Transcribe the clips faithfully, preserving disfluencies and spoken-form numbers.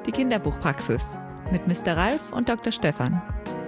Die Kinderbuchpraxis mit Mister Ralf und Doktor Stefan.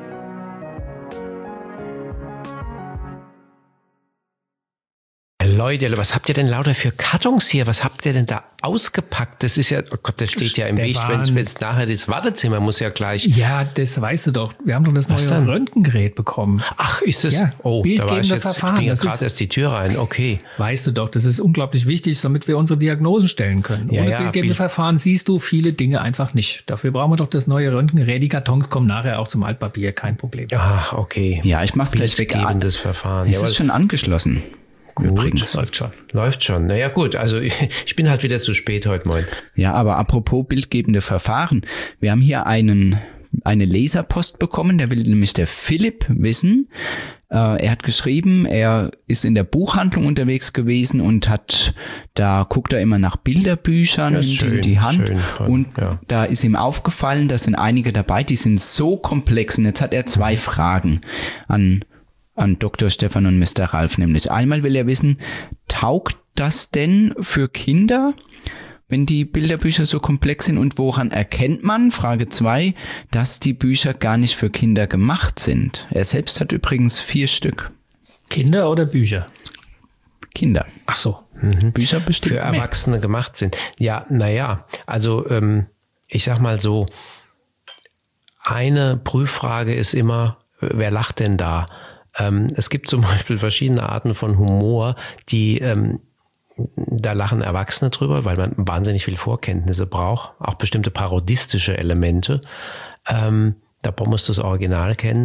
Leute, was habt ihr denn lauter für Kartons hier? Was habt ihr denn da ausgepackt? Das ist ja, oh Gott, das steht ja im Weg, wenn es nachher das Wartezimmer muss ja gleich. Ja, das weißt du doch. Wir haben doch das was neue dann? Röntgengerät bekommen. Ach, ist es? Ja, oh, da war ich jetzt, Verfahren. Ich bin ja gerade erst die Tür rein, okay. Weißt du doch, das ist unglaublich wichtig, damit wir unsere Diagnosen stellen können. Ja, Ohne ja, bildgebende Bild- Verfahren siehst du viele Dinge einfach nicht. Dafür brauchen wir doch das neue Röntgengerät. Die Kartons kommen nachher auch zum Altpapier, kein Problem. Ah, okay. Ja, ich mach's gleich weg. Bildgebendes Verfahren. Es Jawohl. ist schon angeschlossen. Gut, Übrigens. Läuft schon. Läuft schon. Naja gut, also ich bin halt wieder zu spät heute Morgen. Ja, aber apropos bildgebende Verfahren. Wir haben hier einen eine Leserpost bekommen, der will nämlich der Philipp wissen. Äh, er hat geschrieben, er ist in der Buchhandlung unterwegs gewesen und hat, da guckt er immer nach Bilderbüchern Ja, in schön, die, die Hand. schön, und ja. da ist ihm aufgefallen, da sind einige dabei, die sind so komplex. Und jetzt hat er zwei Fragen an an Doktor Stefan und Mister Ralf, nämlich einmal will er wissen, taugt das denn für Kinder, wenn die Bilderbücher so komplex sind, und woran erkennt man, Frage zwei, dass die Bücher gar nicht für Kinder gemacht sind? Er selbst hat übrigens vier Stück. Kinder oder Bücher? Kinder. Ach so. Mhm. Bücher bestimmt Für mehr. Erwachsene gemacht sind. Ja, naja, also ähm, ich sag mal so, eine Prüffrage ist immer, wer lacht denn da? Ähm, es gibt zum Beispiel verschiedene Arten von Humor, die, ähm, da lachen Erwachsene drüber, weil man wahnsinnig viel Vorkenntnisse braucht, auch bestimmte parodistische Elemente. Ähm, da musst du das Original kennen.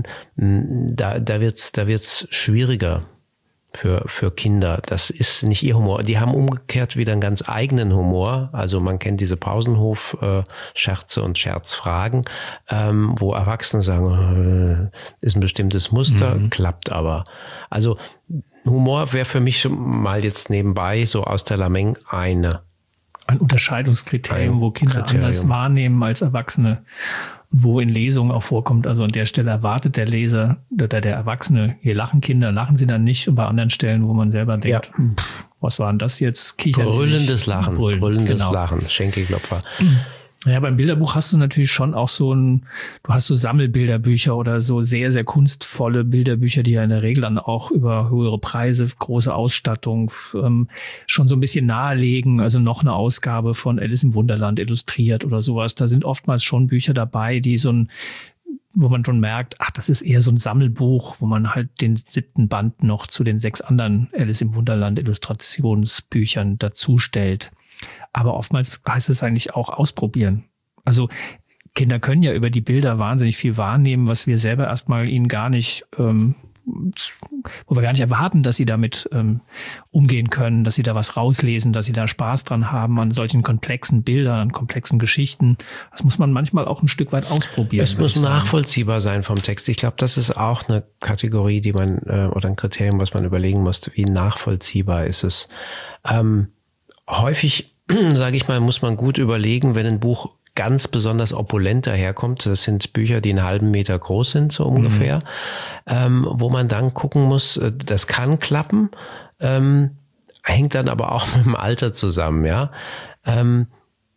Da, da wird's, da wird's schwieriger für, für Kinder. Das ist nicht ihr Humor. Die haben umgekehrt wieder einen ganz eigenen Humor. Also man kennt diese Pausenhof-Scherze und Scherzfragen, ähm, wo Erwachsene sagen, äh, ist ein bestimmtes Muster, mhm. klappt aber. Also Humor wäre für mich mal jetzt nebenbei so aus der Lameng eine. Ein Unterscheidungskriterium, Ein wo Kinder Kriterium. anders wahrnehmen als Erwachsene, wo in Lesungen auch vorkommt. Also an der Stelle erwartet der Leser oder der Erwachsene, hier lachen Kinder, lachen sie dann nicht. Und bei anderen Stellen, wo man selber denkt, Ja. pff, was war denn das jetzt? Kichern sie sich. Brüllendes Lachen, Brüllen, brüllendes genau. Lachen, Schenkelklopfer. Ja, beim Bilderbuch hast du natürlich schon auch so ein, du hast so Sammelbilderbücher oder so sehr, sehr kunstvolle Bilderbücher, die ja in der Regel dann auch über höhere Preise, große Ausstattung ähm, schon so ein bisschen nahelegen. Also noch eine Ausgabe von Alice im Wunderland illustriert oder sowas. Da sind oftmals schon Bücher dabei, die so ein, wo man schon merkt, ach, das ist eher so ein Sammelbuch, wo man halt den siebten Band noch zu den sechs anderen Alice im Wunderland Illustrationsbüchern dazustellt. Aber oftmals heißt es eigentlich auch ausprobieren. Also Kinder können ja über die Bilder wahnsinnig viel wahrnehmen, was wir selber erstmal ihnen gar nicht, ähm, wo wir gar nicht erwarten, dass sie damit ähm, umgehen können, dass sie da was rauslesen, dass sie da Spaß dran haben an solchen komplexen Bildern, an komplexen Geschichten. Das muss man manchmal auch ein Stück weit ausprobieren. Es muss nachvollziehbar sein vom Text. Ich glaube, das ist auch eine Kategorie, die man, äh, oder ein Kriterium, was man überlegen muss, wie nachvollziehbar ist es. Ähm, häufig sage ich mal, muss man gut überlegen, wenn ein Buch ganz besonders opulent daherkommt. Das sind Bücher, die einen halben Meter groß sind, so ungefähr, mhm. ähm, wo man dann gucken muss, das kann klappen, ähm, hängt dann aber auch mit dem Alter zusammen, ja. Ähm,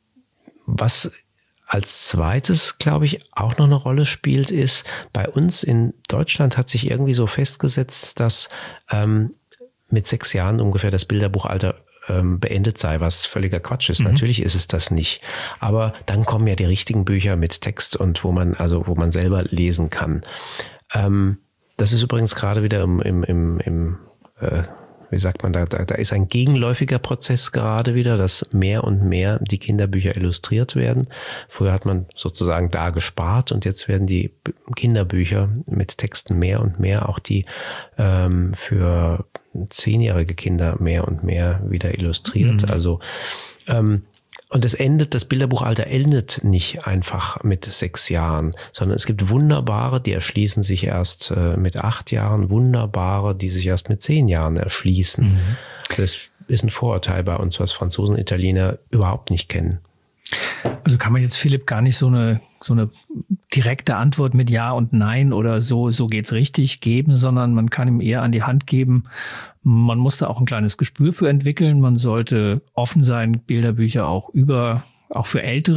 was als zweites, glaube ich, auch noch eine Rolle spielt, ist, bei uns in Deutschland hat sich irgendwie so festgesetzt, dass ähm, mit sechs Jahren ungefähr das Bilderbuchalter beendet sei, was völliger Quatsch ist. Mhm. Natürlich ist es das nicht. Aber dann kommen ja die richtigen Bücher mit Text und wo man, also wo man selber lesen kann. Ähm, das ist übrigens gerade wieder im, im, im, im äh, wie sagt man, da, da, da ist ein gegenläufiger Prozess gerade wieder, dass mehr und mehr die Kinderbücher illustriert werden. Früher hat man sozusagen da gespart und jetzt werden die Kinderbücher mit Texten mehr und mehr, auch die ähm, für zehnjährige Kinder mehr und mehr wieder illustriert. Mhm. Also ähm, und es endet, das Bilderbuchalter endet nicht einfach mit sechs Jahren, sondern es gibt wunderbare, die erschließen sich erst äh, mit acht Jahren, wunderbare, die sich erst mit zehn Jahren erschließen. Mhm. Das ist ein Vorurteil bei uns, was Franzosen und Italiener überhaupt nicht kennen. Also kann man jetzt Philipp gar nicht so eine so eine direkte Antwort mit Ja und Nein oder so so geht's richtig geben, sondern man kann ihm eher an die Hand geben. Man muss da auch ein kleines Gespür für entwickeln. Man sollte offen sein, Bilderbücher auch über auch für Ältere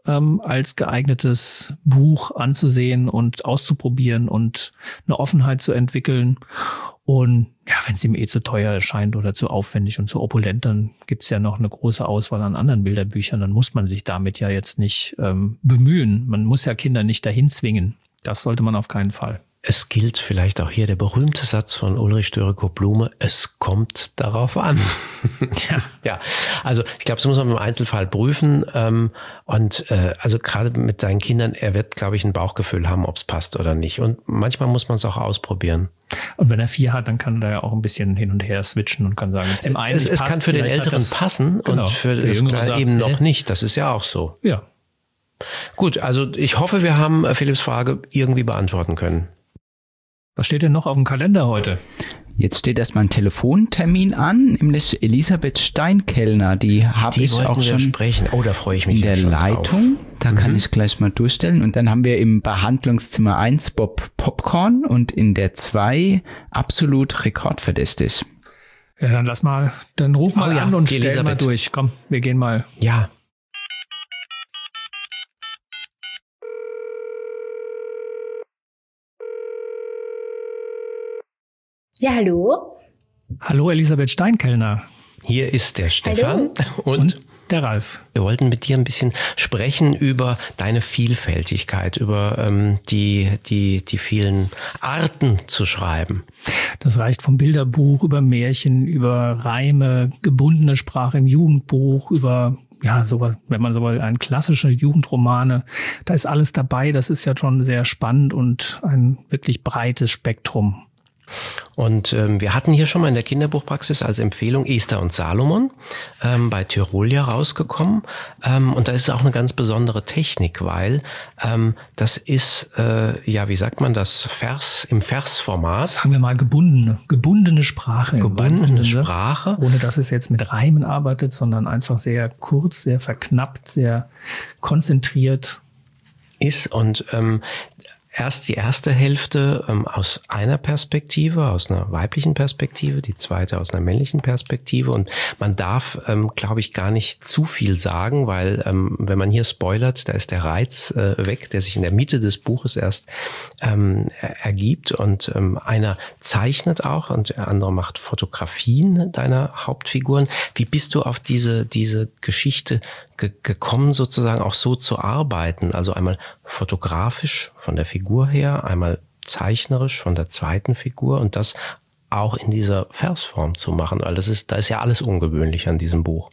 ähm, als geeignetes Buch anzusehen und auszuprobieren und eine Offenheit zu entwickeln. Und ja, wenn es ihm eh zu teuer erscheint oder zu aufwendig und zu opulent, dann gibt's ja noch eine große Auswahl an anderen Bilderbüchern. Dann muss man sich damit ja jetzt nicht ähm, bemühen. Man muss ja Kinder nicht dahin zwingen. Das sollte man auf keinen Fall. Es gilt vielleicht auch hier der berühmte Satz von Ulrich Dörrico-Blume, es kommt darauf an. Ja, ja. Also ich glaube, das muss man im Einzelfall prüfen. Ähm, und äh, also gerade mit seinen Kindern, er wird, glaube ich, ein Bauchgefühl haben, ob es passt oder nicht. Und manchmal muss man es auch ausprobieren. Und wenn er vier hat, dann kann er ja auch ein bisschen hin und her switchen und kann sagen, es, dem einen es, es passt, kann für den Älteren das, passen genau, und für das Kleine sagt, eben noch äh, nicht. Das ist ja auch so. Ja. Gut, also ich hoffe, wir haben Philipps Frage irgendwie beantworten können. Was steht denn noch auf dem Kalender heute? Jetzt steht erstmal ein Telefontermin an, nämlich Elisabeth Steinkellner, die habe ich auch schon sprechen. Oh, da freue ich mich in der schon Leitung. Drauf. Da mhm. kann kann ich gleich mal durchstellen. Und dann haben wir im Behandlungszimmer eins Bob Popcorn und in der zwei absolut rekordverdächtig. Ja, dann lass mal, dann ruf mal oh, an ja, und stell Elisabeth. mal durch. Komm, wir gehen mal. Ja. Ja, hallo. Hallo Elisabeth Steinkellner. Hier ist der Stefan und, und der Ralf. Wir wollten mit dir ein bisschen sprechen über deine Vielfältigkeit, über ähm, die, die, die vielen Arten zu schreiben. Das reicht vom Bilderbuch über Märchen, über Reime, gebundene Sprache im Jugendbuch, über ja, sowas, wenn man so will, ein klassische Jugendromane. Da ist alles dabei. Das ist ja schon sehr spannend und ein wirklich breites Spektrum. Und ähm, wir hatten hier schon mal in der Kinderbuchpraxis als Empfehlung Esther und Salomon ähm, bei Tyrolia rausgekommen. Ähm, und da ist auch eine ganz besondere Technik, weil ähm, das ist, äh, ja, wie sagt man das, Vers im Versformat. Sagen wir mal gebundene, gebundene Sprache. Gebundene Sprache. Ohne dass es jetzt mit Reimen arbeitet, sondern einfach sehr kurz, sehr verknappt, sehr konzentriert. Ist und ähm, erst die erste Hälfte ähm, aus einer Perspektive, aus einer weiblichen Perspektive, die zweite aus einer männlichen Perspektive. Und man darf, ähm, glaube ich, gar nicht zu viel sagen, weil ähm, wenn man hier spoilert, da ist der Reiz äh, weg, der sich in der Mitte des Buches erst ähm, ergibt. Und ähm, einer zeichnet auch und der andere macht Fotografien deiner Hauptfiguren. Wie bist du auf diese, diese Geschichte ge- gekommen, sozusagen auch so zu arbeiten? Also einmal fotografisch von der Figur her, einmal zeichnerisch von der zweiten Figur und das auch in dieser Versform zu machen, weil das ist, da ist ja alles ungewöhnlich an diesem Buch.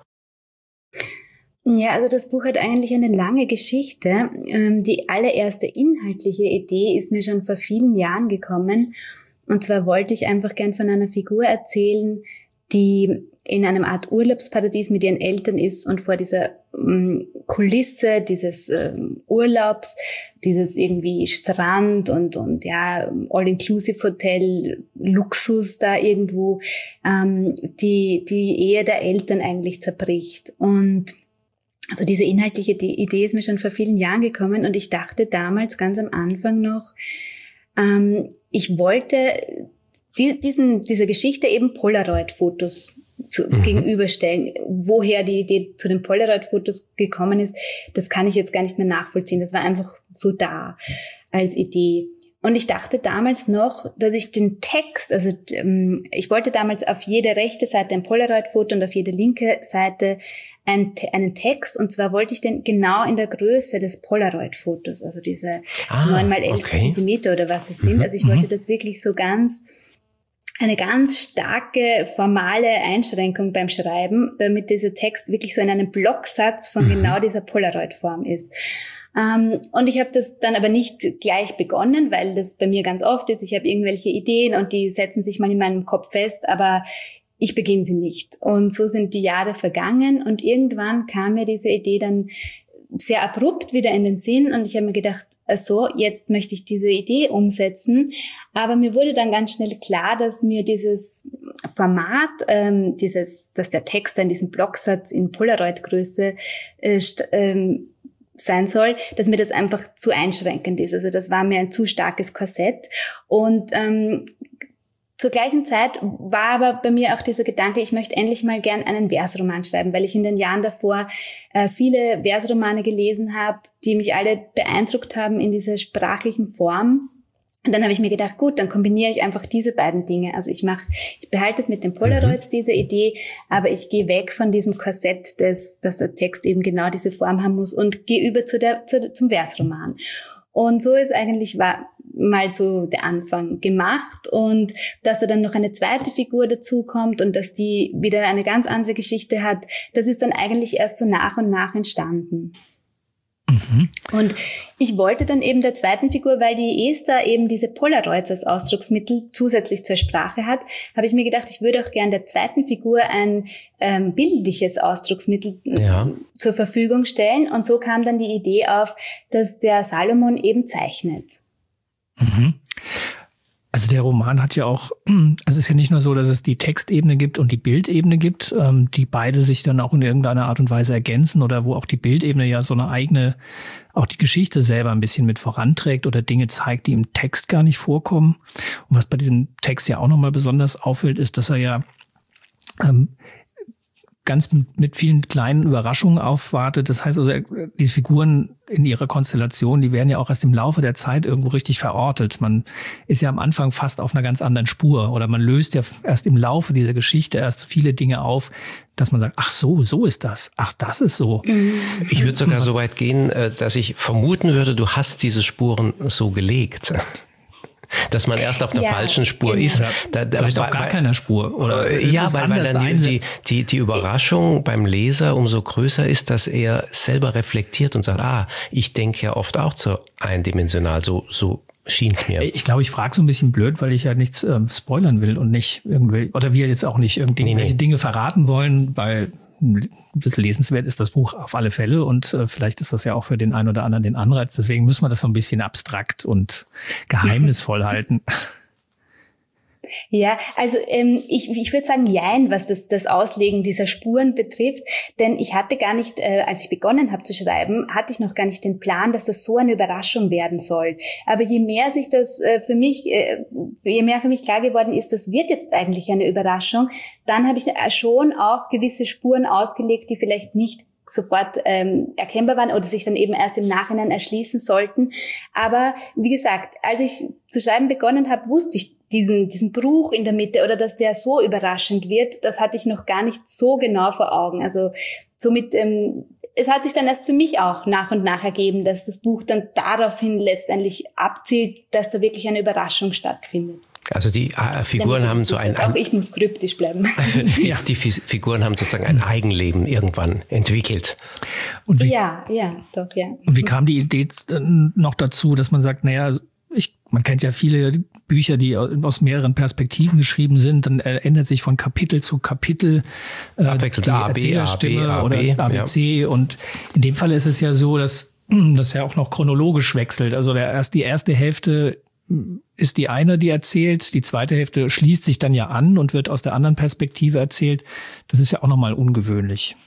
Ja, also das Buch hat eigentlich eine lange Geschichte. Die allererste inhaltliche Idee ist mir schon vor vielen Jahren gekommen. Und zwar wollte ich einfach gern von einer Figur erzählen, die in einem Art Urlaubsparadies mit ihren Eltern ist und vor dieser ähm, Kulisse dieses ähm, Urlaubs, dieses irgendwie Strand und und ja All-Inclusive-Hotel, Luxus da irgendwo, ähm, die die Ehe der Eltern eigentlich zerbricht. Und also diese inhaltliche die Idee ist mir schon vor vielen Jahren gekommen und ich dachte damals ganz am Anfang noch, ähm, ich wollte die, diesen dieser Geschichte eben Polaroid-Fotos zu, mhm. gegenüberstellen. Woher die Idee zu den Polaroid-Fotos gekommen ist, das kann ich jetzt gar nicht mehr nachvollziehen. Das war einfach so da als Idee. Und ich dachte damals noch, dass ich den Text, also ähm, ich wollte damals auf jede rechte Seite ein Polaroid-Foto und auf jede linke Seite ein, einen Text. Und zwar wollte ich den genau in der Größe des Polaroid-Fotos, also diese ah, neun mal elf okay. Zentimeter oder was es sind. Mhm. Also ich wollte das wirklich so ganz eine ganz starke formale Einschränkung beim Schreiben, damit dieser Text wirklich so in einem Blocksatz von mhm. genau dieser Polaroid-Form ist. Ähm, und ich habe das dann aber nicht gleich begonnen, weil das bei mir ganz oft ist. Ich habe irgendwelche Ideen und die setzen sich mal in meinem Kopf fest, aber ich beginne sie nicht. Und so sind die Jahre vergangen und irgendwann kam mir diese Idee dann sehr abrupt wieder in den Sinn und ich habe mir gedacht, so, jetzt möchte ich diese Idee umsetzen. Aber mir wurde dann ganz schnell klar, dass mir dieses Format, ähm, dieses, dass der Text in diesem Blocksatz in Polaroid-Größe äh, st- ähm, sein soll, dass mir das einfach zu einschränkend ist. Also das war mir ein zu starkes Korsett. Und ähm, zur gleichen Zeit war aber bei mir auch dieser Gedanke, ich möchte endlich mal gern einen Versroman schreiben, weil ich in den Jahren davor äh, viele Versromane gelesen habe, die mich alle beeindruckt haben in dieser sprachlichen Form. Und dann habe ich mir gedacht, gut, dann kombiniere ich einfach diese beiden Dinge. Also ich mache, ich behalte es mit den Polaroids, diese Idee, aber ich gehe weg von diesem Korsett, des, dass der Text eben genau diese Form haben muss und gehe über zu der, zu, zum Versroman. Und so ist eigentlich war mal so der Anfang gemacht, und dass da dann noch eine zweite Figur dazu kommt und dass die wieder eine ganz andere Geschichte hat, das ist dann eigentlich erst so nach und nach entstanden. Mhm. Und ich wollte dann eben der zweiten Figur, weil die Esther eben diese Polaroids als Ausdrucksmittel zusätzlich zur Sprache hat, habe ich mir gedacht, ich würde auch gern der zweiten Figur ein ähm, bildliches Ausdrucksmittel ja. zur Verfügung stellen. Und so kam dann die Idee auf, dass der Salomon eben zeichnet. Mhm. Also der Roman hat ja auch, also es ist ja nicht nur so, dass es die Textebene gibt und die Bildebene gibt, ähm, die beide sich dann auch in irgendeiner Art und Weise ergänzen, oder wo auch die Bildebene ja so eine eigene, auch die Geschichte selber ein bisschen mit voranträgt oder Dinge zeigt, die im Text gar nicht vorkommen. Und was bei diesem Text ja auch nochmal besonders auffällt, ist, dass er ja ähm, ganz mit vielen kleinen Überraschungen aufwartet. Das heißt also, diese Figuren in ihrer Konstellation, die werden ja auch erst im Laufe der Zeit irgendwo richtig verortet. Man ist ja am Anfang fast auf einer ganz anderen Spur, oder man löst ja erst im Laufe dieser Geschichte erst viele Dinge auf, dass man sagt, ach so, so ist das. Ach, das ist so. Ich würde sogar so weit gehen, dass ich vermuten würde, du hast diese Spuren so gelegt. Dass man erst auf der ja, falschen Spur genau. ist. Da, da, Vielleicht auf gar bei, keiner Spur. Oder ja, weil, weil dann die, die, die Überraschung beim Leser umso größer ist, dass er selber reflektiert und sagt, ah, ich denke ja oft auch so eindimensional, so, so schien's mir. Ich glaube, ich frage so ein bisschen blöd, weil ich ja nichts ähm, spoilern will und nicht irgendwie, oder wir jetzt auch nicht irgendwie nee, nee. Dinge verraten wollen, weil ein bisschen lesenswert ist das Buch auf alle Fälle, und äh, vielleicht ist das ja auch für den einen oder anderen den Anreiz. Deswegen müssen wir das so ein bisschen abstrakt und geheimnisvoll halten. Ja, also ähm, ich, ich würde sagen, jein, was das, das Auslegen dieser Spuren betrifft, denn ich hatte gar nicht, äh, als ich begonnen habe zu schreiben, hatte ich noch gar nicht den Plan, dass das so eine Überraschung werden soll. Aber je mehr sich das äh, für mich, äh, je mehr für mich klar geworden ist, das wird jetzt eigentlich eine Überraschung, dann habe ich schon auch gewisse Spuren ausgelegt, die vielleicht nicht sofort ähm, erkennbar waren oder sich dann eben erst im Nachhinein erschließen sollten. Aber wie gesagt, als ich zu schreiben begonnen habe, wusste ich diesen diesen Bruch in der Mitte, oder dass der so überraschend wird, das hatte ich noch gar nicht so genau vor Augen. Also somit, ähm, es hat sich dann erst für mich auch nach und nach ergeben, dass das Buch dann daraufhin letztendlich abzielt, dass da wirklich eine Überraschung stattfindet. Also die äh, Figuren haben so ein... Auch ich muss kryptisch bleiben. Ja, die F- Figuren haben sozusagen ein Eigenleben irgendwann entwickelt. Und wie, ja, ja, doch, ja. Und wie kam die Idee noch dazu, dass man sagt, naja, ich, man kennt ja viele Bücher, die aus mehreren Perspektiven geschrieben sind, dann ändert sich von Kapitel zu Kapitel äh, abwechselnd die A, B, Erzählerstimme A, B, oder A, B, C. Ja. Und in dem Fall ist es ja so, dass das ja auch noch chronologisch wechselt. Also der erst die erste Hälfte ist die eine, die erzählt, die zweite Hälfte schließt sich dann ja an und wird aus der anderen Perspektive erzählt. Das ist ja auch nochmal ungewöhnlich.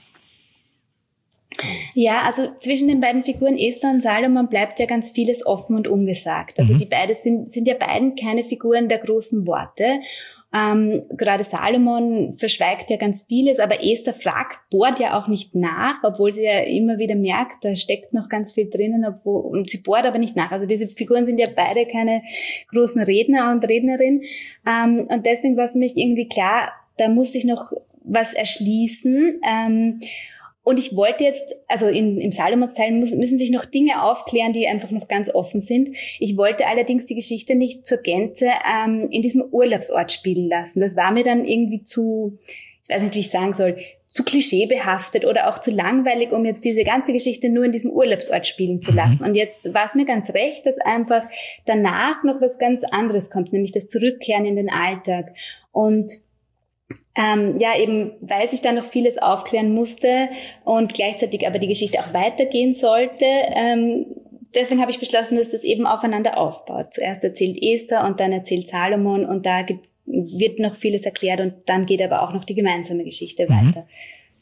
Ja, also zwischen den beiden Figuren Esther und Salomon bleibt ja ganz vieles offen und ungesagt. Also mhm. die beiden sind, sind ja beiden keine Figuren der großen Worte. Ähm, gerade Salomon verschweigt ja ganz vieles, aber Esther fragt, bohrt ja auch nicht nach, obwohl sie ja immer wieder merkt, da steckt noch ganz viel drinnen, obwohl, und sie bohrt aber nicht nach. Also diese Figuren sind ja beide keine großen Redner und Rednerinnen. Ähm, und deswegen war für mich irgendwie klar, da muss sich noch was erschließen. Ähm, Und ich wollte jetzt, also in, im Salomons-Teil muss, müssen sich noch Dinge aufklären, die einfach noch ganz offen sind. Ich wollte allerdings die Geschichte nicht zur Gänze ähm, in diesem Urlaubsort spielen lassen. Das war mir dann irgendwie zu, ich weiß nicht, wie ich sagen soll, zu klischeebehaftet oder auch zu langweilig, um jetzt diese ganze Geschichte nur in diesem Urlaubsort spielen zu lassen. Mhm. Und jetzt war es mir ganz recht, dass einfach danach noch was ganz anderes kommt, nämlich das Zurückkehren in den Alltag. Und Ähm, ja, eben, weil sich da noch vieles aufklären musste und gleichzeitig aber die Geschichte auch weitergehen sollte. Ähm, deswegen habe ich beschlossen, dass das eben aufeinander aufbaut. Zuerst erzählt Esther und dann erzählt Salomon, und da gibt, wird noch vieles erklärt, und dann geht aber auch noch die gemeinsame Geschichte mhm. weiter.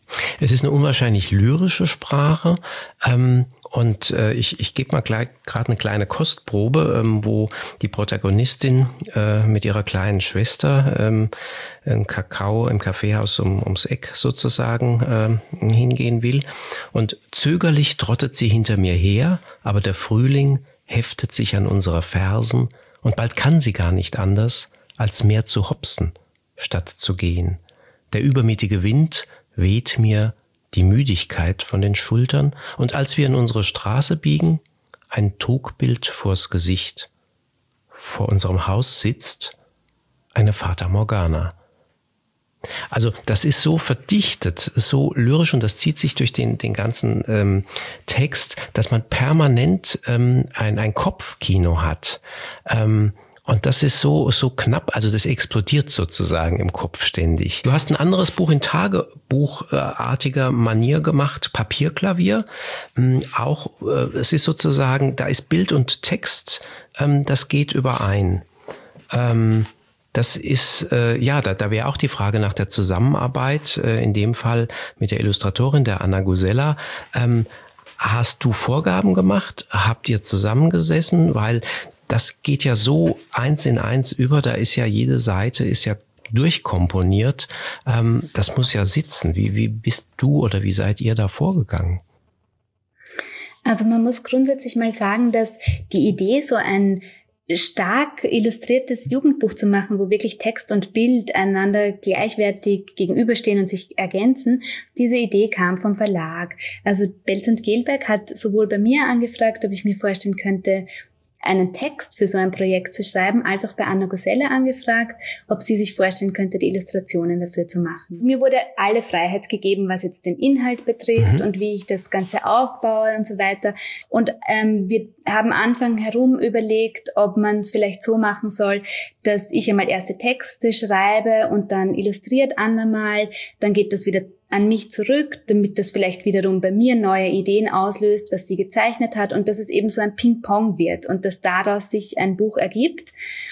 Es ist eine unwahrscheinlich lyrische Sprache. Ähm, und äh, ich, ich gebe mal gerade eine kleine Kostprobe, ähm, wo die Protagonistin äh, mit ihrer kleinen Schwester ähm, einen Kakao im Kaffeehaus um, ums Eck sozusagen äh, hingehen will. Und zögerlich trottet sie hinter mir her, aber der Frühling heftet sich an unsere Fersen und bald kann sie gar nicht anders, als mehr zu hopsen, statt zu gehen. Der übermütige Wind weht mir die Müdigkeit von den Schultern, und als wir in unsere Straße biegen, ein Trugbild vors Gesicht. Vor unserem Haus sitzt eine Fata Morgana. Also das ist so verdichtet, so lyrisch, und das zieht sich durch den, den ganzen ähm, Text, dass man permanent ähm, ein, ein Kopfkino hat. Ähm, Und das ist so so knapp, also das explodiert sozusagen im Kopf ständig. Du hast ein anderes Buch in tagebuchartiger Manier gemacht, Papierklavier. Auch, es ist sozusagen, da ist Bild und Text, das geht überein. Das ist, ja, da, da wäre auch die Frage nach der Zusammenarbeit, in dem Fall mit der Illustratorin, der Anna Gusella. Hast du Vorgaben gemacht? Habt ihr zusammengesessen? Weil das geht ja so eins in eins über, da ist ja jede Seite ist ja durchkomponiert. Ähm, das muss ja sitzen. Wie, wie bist du oder wie seid ihr da vorgegangen? Also man muss grundsätzlich mal sagen, dass die Idee, so ein stark illustriertes Jugendbuch zu machen, wo wirklich Text und Bild einander gleichwertig gegenüberstehen und sich ergänzen, diese Idee kam vom Verlag. Also Belz und Gelberg hat sowohl bei mir angefragt, ob ich mir vorstellen könnte, einen Text für so ein Projekt zu schreiben, als auch bei Anna Gusella angefragt, ob sie sich vorstellen könnte, die Illustrationen dafür zu machen. Mir wurde alle Freiheit gegeben, was jetzt den Inhalt betrifft mhm. und wie ich das Ganze aufbaue und so weiter. Und ähm, wir haben Anfang herum überlegt, ob man es vielleicht so machen soll, dass ich einmal erste Texte schreibe und dann illustriert Anna mal, dann geht das wieder an mich zurück, damit das vielleicht wiederum bei mir neue Ideen auslöst, was sie gezeichnet hat, und dass es eben so ein Ping-Pong wird und dass daraus sich ein Buch ergibt.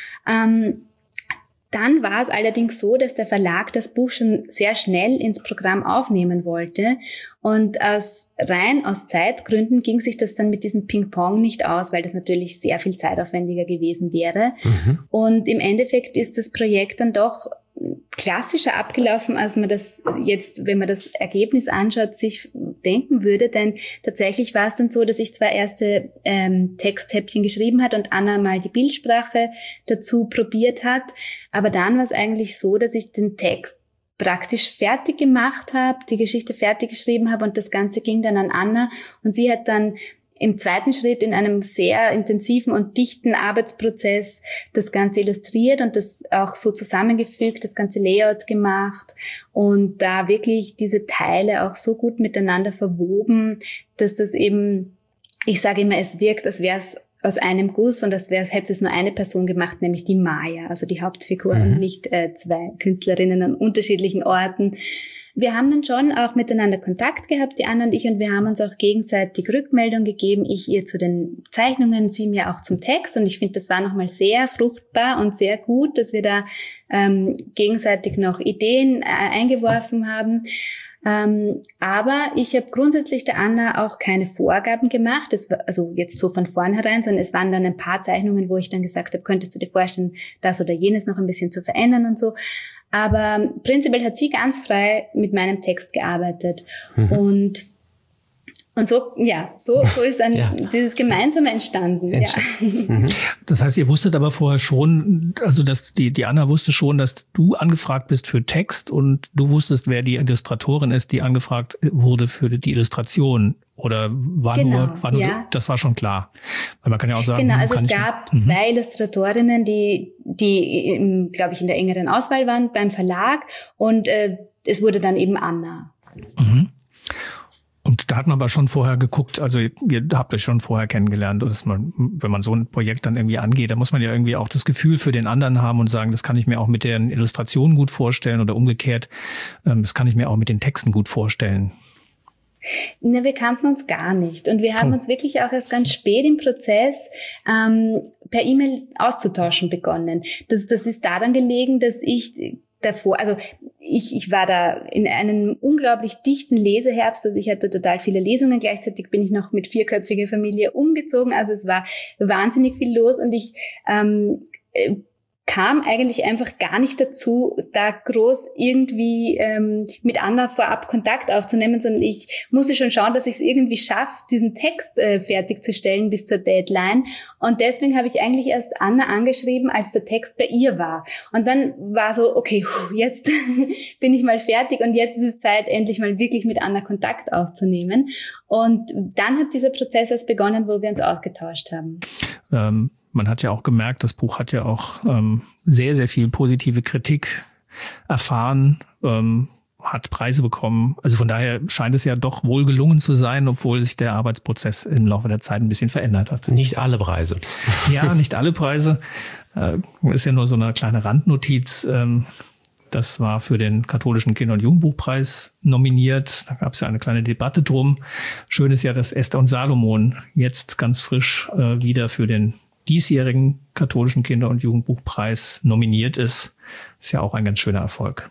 Ähm, dann war es allerdings so, dass der Verlag das Buch schon sehr schnell ins Programm aufnehmen wollte, und aus rein aus Zeitgründen ging sich das dann mit diesem Ping-Pong nicht aus, weil das natürlich sehr viel zeitaufwendiger gewesen wäre. Mhm. Und im Endeffekt ist das Projekt dann doch klassischer abgelaufen, als man das jetzt, wenn man das Ergebnis anschaut, sich denken würde. Denn tatsächlich war es dann so, dass ich zwar erste ähm, Texthäppchen geschrieben hat und Anna mal die Bildsprache dazu probiert hat, aber dann war es eigentlich so, dass ich den Text praktisch fertig gemacht habe, die Geschichte fertig geschrieben habe, und das Ganze ging dann an Anna, und sie hat dann im zweiten Schritt in einem sehr intensiven und dichten Arbeitsprozess das Ganze illustriert und das auch so zusammengefügt, das ganze Layout gemacht und da wirklich diese Teile auch so gut miteinander verwoben, dass das eben, ich sage immer, es wirkt, als wäre es aus einem Guss, und als wäre es, hätte es nur eine Person gemacht, nämlich die Maya, also die Hauptfigur, mhm. und nicht äh, zwei Künstlerinnen an unterschiedlichen Orten. Wir haben dann schon auch miteinander Kontakt gehabt, die Anna und ich, und wir haben uns auch gegenseitig Rückmeldung gegeben, ich ihr zu den Zeichnungen, sie mir auch zum Text, und ich finde, das war nochmal sehr fruchtbar und sehr gut, dass wir da ähm, gegenseitig noch Ideen äh, eingeworfen haben. Ähm, aber ich habe grundsätzlich der Anna auch keine Vorgaben gemacht, das war, also jetzt so von vornherein, sondern es waren dann ein paar Zeichnungen, wo ich dann gesagt habe, könntest du dir vorstellen, das oder jenes noch ein bisschen zu verändern und so. Aber prinzipiell hat sie ganz frei mit meinem Text gearbeitet. Mhm. Und Und so, ja, so, so ist dann ja. dieses Gemeinsame entstanden. Ja. Mhm. Das heißt, ihr wusstet aber vorher schon, also dass die, die Anna wusste schon, dass du angefragt bist für Text, und du wusstest, wer die Illustratorin ist, die angefragt wurde für die Illustration. Oder war genau, nur, war nur ja. das war schon klar. Weil man kann ja auch sagen, genau, also kann es ich gab mhm. zwei Illustratorinnen, die, die, glaube ich, in der engeren Auswahl waren beim Verlag, und äh, es wurde dann eben Anna. Mhm. Und da hat man aber schon vorher geguckt, also ihr habt euch schon vorher kennengelernt, und dass man, wenn man so ein Projekt dann irgendwie angeht, da muss man ja irgendwie auch das Gefühl für den anderen haben und sagen, das kann ich mir auch mit den Illustrationen gut vorstellen, oder umgekehrt, das kann ich mir auch mit den Texten gut vorstellen. Ne, wir kannten uns gar nicht, und wir haben oh. uns wirklich auch erst ganz spät im Prozess ähm, per E-Mail auszutauschen begonnen. Das, das ist daran gelegen, dass ich davor, also ich, ich war da in einem unglaublich dichten Leseherbst, also ich hatte total viele Lesungen, gleichzeitig bin ich noch mit vierköpfiger Familie umgezogen, also es war wahnsinnig viel los und ich ähm, kam eigentlich einfach gar nicht dazu, da groß irgendwie ähm, mit Anna vorab Kontakt aufzunehmen, sondern ich musste schon schauen, dass ich es irgendwie schaffe, diesen Text äh, fertigzustellen bis zur Deadline. Und deswegen habe ich eigentlich erst Anna angeschrieben, als der Text bei ihr war. Und dann war so, okay, jetzt bin ich mal fertig und jetzt ist es Zeit, endlich mal wirklich mit Anna Kontakt aufzunehmen. Und dann hat dieser Prozess erst begonnen, wo wir uns ausgetauscht haben. Ähm. Man hat ja auch gemerkt, das Buch hat ja auch ähm, sehr, sehr viel positive Kritik erfahren, ähm, hat Preise bekommen. Also von daher scheint es ja doch wohl gelungen zu sein, obwohl sich der Arbeitsprozess im Laufe der Zeit ein bisschen verändert hat. Nicht alle Preise. Ja, nicht alle Preise. Äh, ist ja nur so eine kleine Randnotiz. Ähm, das war für den katholischen Kinder- und Jugendbuchpreis nominiert. Da gab es ja eine kleine Debatte drum. Schön ist ja, dass Esther und Salomon jetzt ganz frisch äh, wieder für den diesjährigen katholischen Kinder- und Jugendbuchpreis nominiert ist. Ist ja auch ein ganz schöner Erfolg.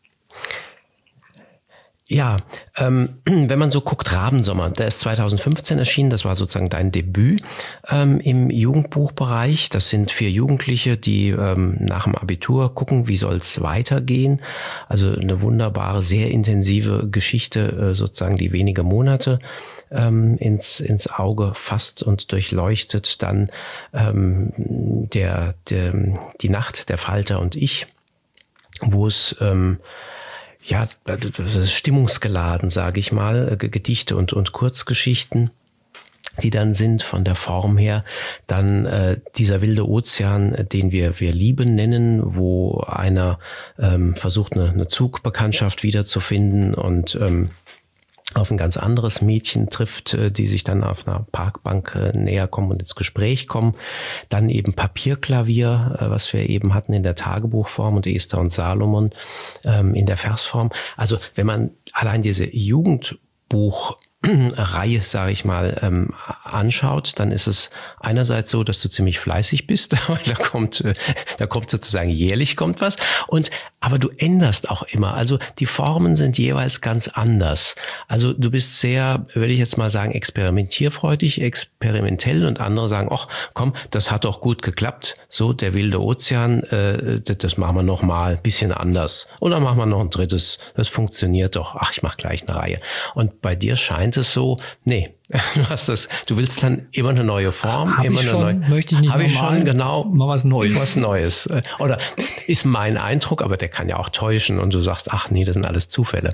Ja, ähm, wenn man so guckt, Rabensommer, der ist zweitausendfünfzehn erschienen, das war sozusagen dein Debüt ähm, im Jugendbuchbereich. Das sind vier Jugendliche, die ähm, nach dem Abitur gucken, wie soll es weitergehen. Also eine wunderbare, sehr intensive Geschichte, äh, sozusagen die wenige Monate ähm, ins ins Auge fasst und durchleuchtet. Dann ähm, der, der die Nacht, der Falter und ich, wo es ähm, ja, das ist stimmungsgeladen, sage ich mal, Gedichte und, und Kurzgeschichten, die dann sind von der Form her. Dann äh, dieser wilde Ozean, den wir wir Liebe nennen, wo einer ähm, versucht, eine, eine Zugbekanntschaft wiederzufinden und ähm, auf ein ganz anderes Mädchen trifft, die sich dann auf einer Parkbank näher kommen und ins Gespräch kommen. Dann eben Papierklavier, was wir eben hatten in der Tagebuchform, und Esther und Salomon in der Versform. Also wenn man allein diese Jugendbuch Reihe, sage ich mal, ähm, anschaut, dann ist es einerseits so, dass du ziemlich fleißig bist, weil da kommt, äh, da kommt sozusagen jährlich kommt was, und aber du änderst auch immer. Also die Formen sind jeweils ganz anders. Also du bist sehr, würde ich jetzt mal sagen, experimentierfreudig, experimentell, und andere sagen, ach komm, das hat doch gut geklappt. So, der wilde Ozean, äh, das, das machen wir noch mal ein bisschen anders. Und dann machen wir noch ein drittes. Das funktioniert doch. Ach, ich mache gleich eine Reihe. Und bei dir scheint es so, nee, du hast das, du willst dann immer eine neue Form, hab immer ich eine schon, neue. Möchte ich nicht Habe ich schon, genau. Mal was Neues. Was Neues. Oder ist mein Eindruck, aber der kann ja auch täuschen, und du sagst, ach nee, das sind alles Zufälle.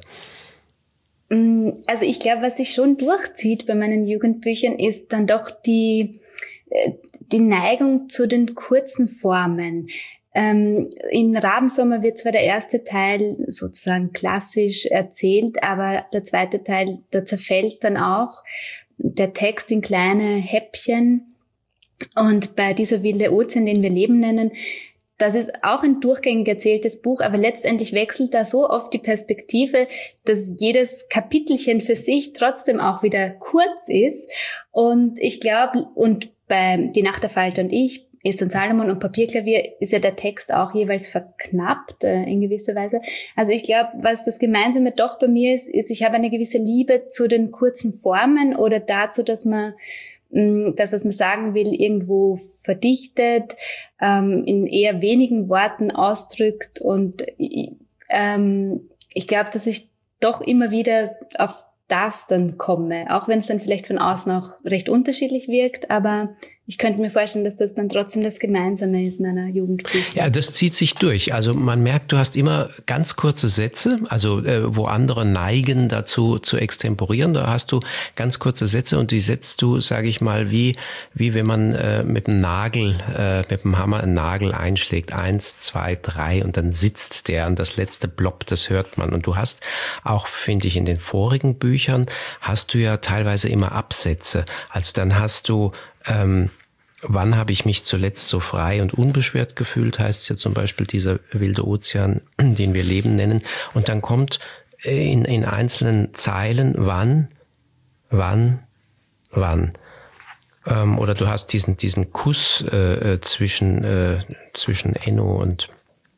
Also ich glaube, was sich schon durchzieht bei meinen Jugendbüchern, ist dann doch die, die Neigung zu den kurzen Formen. Ähm, in Rabensommer wird zwar der erste Teil sozusagen klassisch erzählt, aber der zweite Teil, der zerfällt dann auch, der Text in kleine Häppchen. Und bei dieser wilde Ozean, den wir Leben nennen, das ist auch ein durchgängig erzähltes Buch, aber letztendlich wechselt da so oft die Perspektive, dass jedes Kapitelchen für sich trotzdem auch wieder kurz ist. Und ich glaube, und bei Die Nacht, der Falter und ich, Esther und Salomon und Papierklavier, ist ja der Text auch jeweils verknappt, äh, in gewisser Weise. Also ich glaube, was das Gemeinsame doch bei mir ist, ist, ich habe eine gewisse Liebe zu den kurzen Formen oder dazu, dass man mh, das, was man sagen will, irgendwo verdichtet, ähm, in eher wenigen Worten ausdrückt. Und ähm, ich glaube, dass ich doch immer wieder auf das dann komme, auch wenn es dann vielleicht von außen auch recht unterschiedlich wirkt, aber ich könnte mir vorstellen, dass das dann trotzdem das Gemeinsame ist meiner Jugendbücher. Ja, das zieht sich durch. Also man merkt, du hast immer ganz kurze Sätze, also äh, wo andere neigen dazu zu extemporieren, da hast du ganz kurze Sätze, und die setzt du, sage ich mal, wie wie wenn man äh, mit einem Nagel, äh, mit dem Hammer einen Nagel einschlägt, eins, zwei, drei, und dann sitzt der, und das letzte Blob, das hört man. Und du hast auch, finde ich, in den vorigen Büchern hast du ja teilweise immer Absätze. Also dann hast du Ähm, wann habe ich mich zuletzt so frei und unbeschwert gefühlt, heißt es ja zum Beispiel, dieser wilde Ozean, den wir Leben nennen. Und dann kommt in, in einzelnen Zeilen, wann, wann, wann. Ähm, oder du hast diesen, diesen Kuss äh, zwischen, äh, zwischen Enno und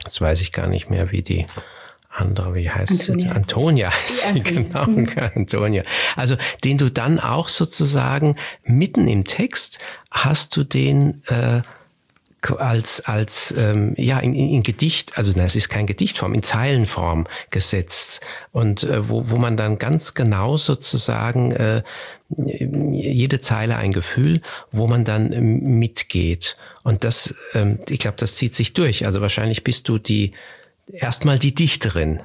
jetzt weiß ich gar nicht mehr, wie die andere, wie heißt Antonia. sie? Antonia heißt sie, genau, Antonia. Also, den du dann auch sozusagen mitten im Text hast du den äh, als als ähm, ja in, in Gedicht, also nein, es ist kein Gedichtform, in Zeilenform gesetzt und äh, wo wo man dann ganz genau sozusagen äh, jede Zeile ein Gefühl, wo man dann äh, mitgeht und das, ähm, ich glaube, das zieht sich durch. Also wahrscheinlich bist du die erstmal die Dichterin.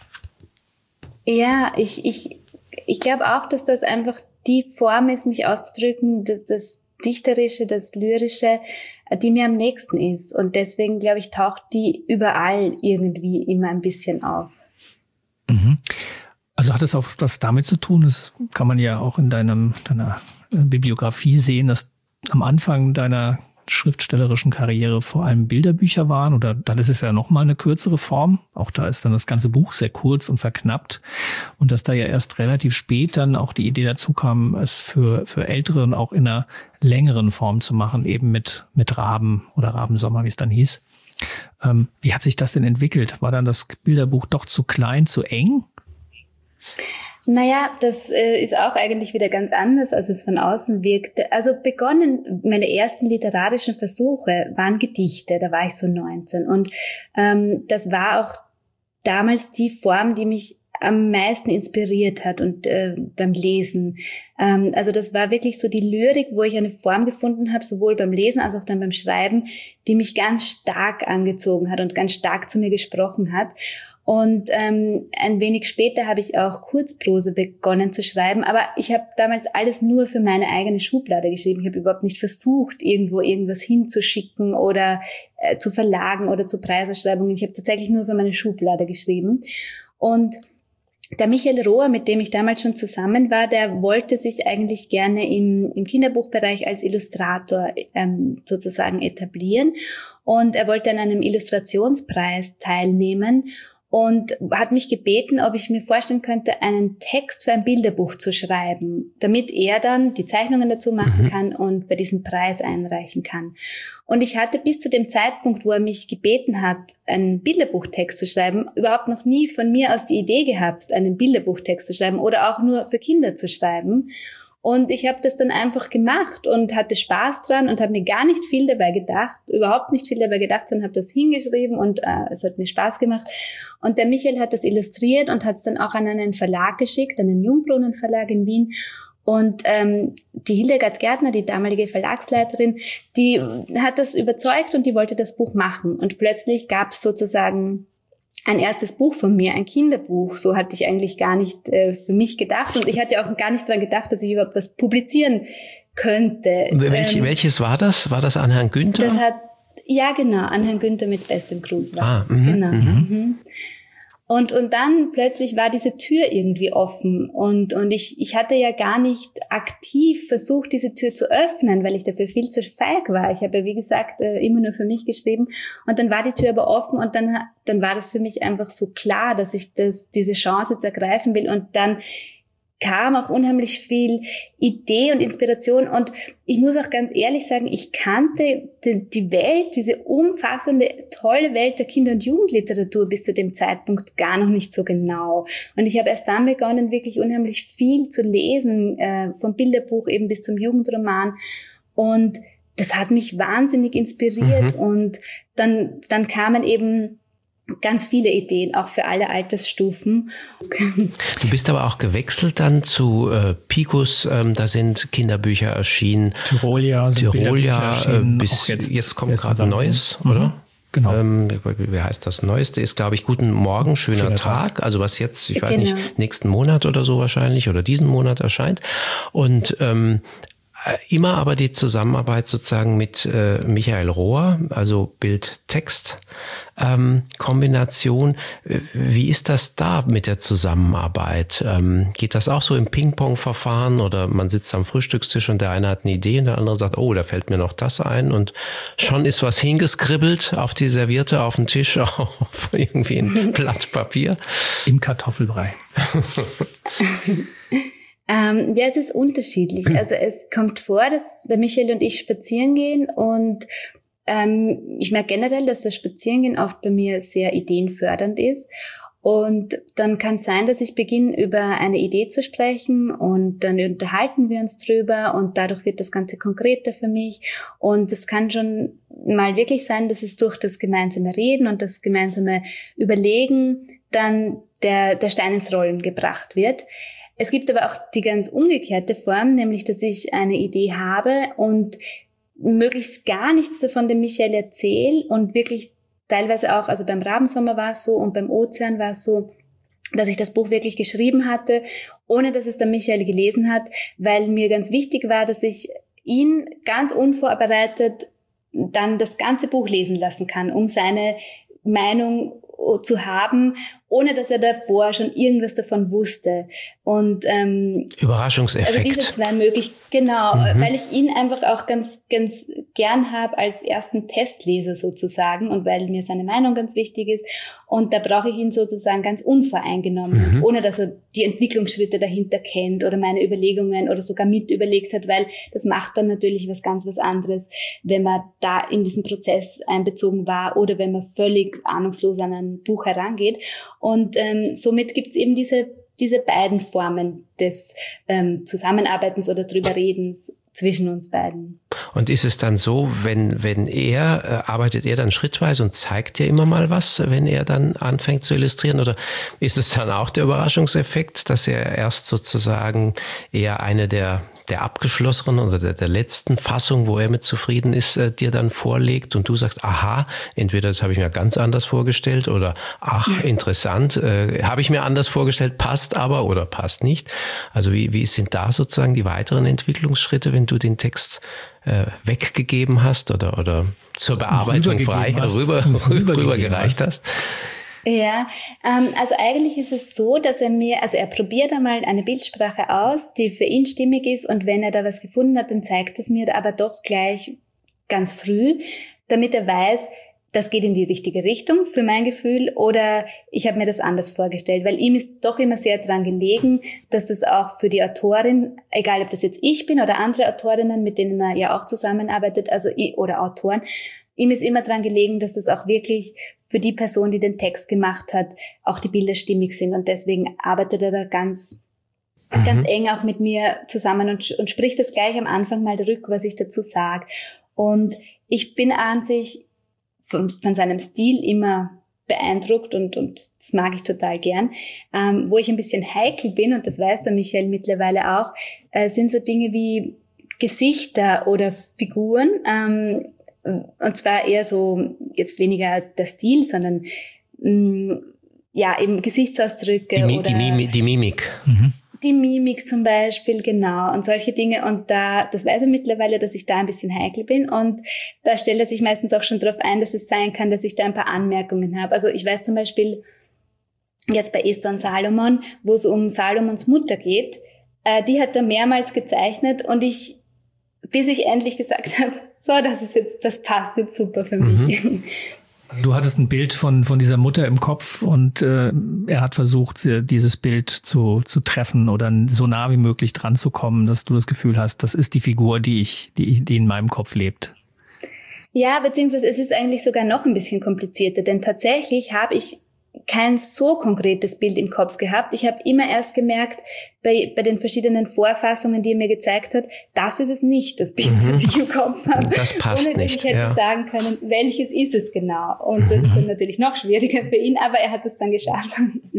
Ja, ich ich ich glaube auch, dass das einfach die Form ist, mich auszudrücken, dass das Dichterische, das Lyrische, die mir am nächsten ist. Und deswegen, glaube ich, taucht die überall irgendwie immer ein bisschen auf. Mhm. Also hat es auch was damit zu tun, das kann man ja auch in deinem, deiner Bibliografie sehen, dass am Anfang deiner schriftstellerischen Karriere vor allem Bilderbücher waren, oder dann ist es ja nochmal eine kürzere Form. Auch da ist dann das ganze Buch sehr kurz und verknappt. Und dass da ja erst relativ spät dann auch die Idee dazu kam, es für, für Ältere und auch in einer längeren Form zu machen, eben mit, mit Raben oder Rabensommer, wie es dann hieß. Ähm, wie hat sich das denn entwickelt? War dann das Bilderbuch doch zu klein, zu eng? Naja, das äh, ist auch eigentlich wieder ganz anders, als es von außen wirkte. Also begonnen, meine ersten literarischen Versuche waren Gedichte, da war ich so neunzehn. Und ähm, das war auch damals die Form, die mich am meisten inspiriert hat und äh, beim Lesen. Ähm, also das war wirklich so die Lyrik, wo ich eine Form gefunden habe, sowohl beim Lesen als auch dann beim Schreiben, die mich ganz stark angezogen hat und ganz stark zu mir gesprochen hat. Und ähm, ein wenig später habe ich auch Kurzprose begonnen zu schreiben, aber ich habe damals alles nur für meine eigene Schublade geschrieben. Ich habe überhaupt nicht versucht, irgendwo irgendwas hinzuschicken oder äh, zu Verlagen oder zu Preisausschreibungen. Ich habe tatsächlich nur für meine Schublade geschrieben. Und der Michael Rohr, mit dem ich damals schon zusammen war, der wollte sich eigentlich gerne im, im Kinderbuchbereich als Illustrator ähm, sozusagen etablieren. Und er wollte an einem Illustrationspreis teilnehmen und hat mich gebeten, ob ich mir vorstellen könnte, einen Text für ein Bilderbuch zu schreiben, damit er dann die Zeichnungen dazu machen kann und bei diesem Preis einreichen kann. Und ich hatte bis zu dem Zeitpunkt, wo er mich gebeten hat, einen Bilderbuchtext zu schreiben, überhaupt noch nie von mir aus die Idee gehabt, einen Bilderbuchtext zu schreiben oder auch nur für Kinder zu schreiben. Und ich habe das dann einfach gemacht und hatte Spaß dran und habe mir gar nicht viel dabei gedacht, überhaupt nicht viel dabei gedacht, sondern habe das hingeschrieben und äh, es hat mir Spaß gemacht. Und der Michael hat das illustriert und hat es dann auch an einen Verlag geschickt, an den Jungbrunnen Verlag in Wien. Und ähm, die Hildegard Gärtner, die damalige Verlagsleiterin, die hat das überzeugt und die wollte das Buch machen. Und plötzlich gab es sozusagen ein erstes Buch von mir, ein Kinderbuch. So hatte ich eigentlich gar nicht äh, für mich gedacht. Und ich hatte auch gar nicht dran gedacht, dass ich überhaupt was publizieren könnte. Welch, ähm, welches war das? War das an Herrn Günther? Das hat, ja genau, an Herrn Günther mit bestem Gruß war ah, das. mh, Genau. Mh. Mhm. Und, und dann plötzlich war diese Tür irgendwie offen und, und ich, ich hatte ja gar nicht aktiv versucht, diese Tür zu öffnen, weil ich dafür viel zu feig war. Ich habe ja, wie gesagt, immer nur für mich geschrieben und dann war die Tür aber offen und dann, dann war das für mich einfach so klar, dass ich das, diese Chance jetzt ergreifen will und dann kam auch unheimlich viel Idee und Inspiration und ich muss auch ganz ehrlich sagen, ich kannte die, die Welt, diese umfassende, tolle Welt der Kinder- und Jugendliteratur bis zu dem Zeitpunkt gar noch nicht so genau. Und ich habe erst dann begonnen, wirklich unheimlich viel zu lesen, äh, vom Bilderbuch eben bis zum Jugendroman und das hat mich wahnsinnig inspiriert mhm. und dann, dann kamen eben ganz viele Ideen, auch für alle Altersstufen. Du bist aber auch gewechselt dann zu äh, Picus, ähm, da sind Kinderbücher erschienen. Tyrolia, sind Tyrolia, äh, bis jetzt, jetzt kommt gerade ein neues, mhm. oder? Genau. Ähm, wie heißt das? Neueste ist, glaube ich, Guten Morgen, schöner, schöner Tag. Tag. Also was jetzt, ich weiß genau. nicht, nächsten Monat oder so wahrscheinlich oder diesen Monat erscheint. Und ähm, immer aber die Zusammenarbeit sozusagen mit äh, Michael Rohr, also Bild-Text-Kombination. Ähm, Wie ist das da mit der Zusammenarbeit? Ähm, geht das auch so im Ping-Pong-Verfahren oder man sitzt am Frühstückstisch und der eine hat eine Idee und der andere sagt, oh, da fällt mir noch das ein und schon ist was hingeskribbelt auf die Serviette, auf den Tisch, auf irgendwie ein Blatt Papier? Im Kartoffelbrei. Ähm, ja, es ist unterschiedlich. Also es kommt vor, dass der Michael und ich spazieren gehen und ähm, ich merke generell, dass das Spazierengehen oft bei mir sehr ideenfördernd ist. Und dann kann es sein, dass ich beginne, über eine Idee zu sprechen und dann unterhalten wir uns drüber und dadurch wird das Ganze konkreter für mich. Und es kann schon mal wirklich sein, dass es durch das gemeinsame Reden und das gemeinsame Überlegen dann der, der Stein ins Rollen gebracht wird. Es gibt aber auch die ganz umgekehrte Form, nämlich, dass ich eine Idee habe und möglichst gar nichts davon dem Michael erzähle und wirklich teilweise auch, also beim Rabensommer war es so und beim Ozean war es so, dass ich das Buch wirklich geschrieben hatte, ohne dass es der Michael gelesen hat, weil mir ganz wichtig war, dass ich ihn ganz unvorbereitet dann das ganze Buch lesen lassen kann, um seine Meinung zu haben, ohne dass er davor schon irgendwas davon wusste. Und ähm, Überraschungseffekt. Also diese zwei möglich, genau, mhm. weil ich ihn einfach auch ganz, ganz gern habe als ersten Testleser sozusagen und weil mir seine Meinung ganz wichtig ist. Und da brauche ich ihn sozusagen ganz unvoreingenommen, mhm. ohne dass er die Entwicklungsschritte dahinter kennt oder meine Überlegungen oder sogar mit überlegt hat, weil das macht dann natürlich was ganz was anderes, wenn man da in diesen Prozess einbezogen war oder wenn man völlig ahnungslos an ein Buch herangeht. Und ähm, somit gibt es eben diese diese beiden Formen des ähm, Zusammenarbeitens oder drüber Redens zwischen uns beiden. Und ist es dann so, wenn wenn er, äh, arbeitet er dann schrittweise und zeigt dir immer mal was, wenn er dann anfängt zu illustrieren? Oder ist es dann auch der Überraschungseffekt, dass er erst sozusagen eher eine der der abgeschlossenen oder der, der letzten Fassung, wo er mit zufrieden ist, äh, dir dann vorlegt und du sagst, aha, entweder das habe ich mir ganz anders vorgestellt oder ach, interessant, äh, habe ich mir anders vorgestellt, passt aber oder passt nicht. Also wie, wie sind da sozusagen die weiteren Entwicklungsschritte, wenn du den Text äh, weggegeben hast oder, oder zur Bearbeitung frei rüber, rüber, rüber gereicht hast? Ja, ähm, also eigentlich ist es so, dass er mir, also er probiert einmal eine Bildsprache aus, die für ihn stimmig ist und wenn er da was gefunden hat, dann zeigt es mir aber doch gleich ganz früh, damit er weiß, das geht in die richtige Richtung für mein Gefühl oder ich habe mir das anders vorgestellt, weil ihm ist doch immer sehr dran gelegen, dass das auch für die Autorin, egal ob das jetzt ich bin oder andere Autorinnen, mit denen er ja auch zusammenarbeitet, also oder Autoren, ihm ist immer dran gelegen, dass das auch wirklich für die Person, die den Text gemacht hat, auch die Bilder stimmig sind. Und deswegen arbeitet er da ganz, mhm. ganz eng auch mit mir zusammen und, und spricht das gleich am Anfang mal rück, was ich dazu sage. Und ich bin an sich von, von seinem Stil immer beeindruckt und, und das mag ich total gern. Ähm, wo ich ein bisschen heikel bin, und das weiß der Michael mittlerweile auch, äh, sind so Dinge wie Gesichter oder Figuren, ähm, und zwar eher so, jetzt weniger der Stil, sondern mh, ja, eben Gesichtsausdrücke. Die, Mi- oder die, Mimi- die Mimik. Mhm. Die Mimik zum Beispiel, genau. Und solche Dinge. Und da, das weiß er mittlerweile, dass ich da ein bisschen heikel bin. Und da stellt er sich meistens auch schon darauf ein, dass es sein kann, dass ich da ein paar Anmerkungen habe. Also ich weiß zum Beispiel jetzt bei Esther und Salomon, wo es um Salomons Mutter geht, äh, die hat er mehrmals gezeichnet und ich bis ich endlich gesagt habe, so, das ist jetzt, das passt jetzt super für mich. Mhm. Du hattest ein Bild von von dieser Mutter im Kopf und äh, er hat versucht, dieses Bild zu zu treffen oder so nah wie möglich dran zu kommen, dass du das Gefühl hast, das ist die Figur, die ich, die, die in meinem Kopf lebt. Ja, beziehungsweise es ist eigentlich sogar noch ein bisschen komplizierter, denn tatsächlich habe ich kein so konkretes Bild im Kopf gehabt. Ich habe immer erst gemerkt, bei, bei den verschiedenen Vorfassungen, die er mir gezeigt hat, das ist es nicht, das Bild, mhm. das ich im Kopf habe. Das passt ohne, dass nicht. Ich hätte ja. sagen können, welches ist es genau. Und das ist dann natürlich noch schwieriger für ihn, aber er hat es dann geschafft.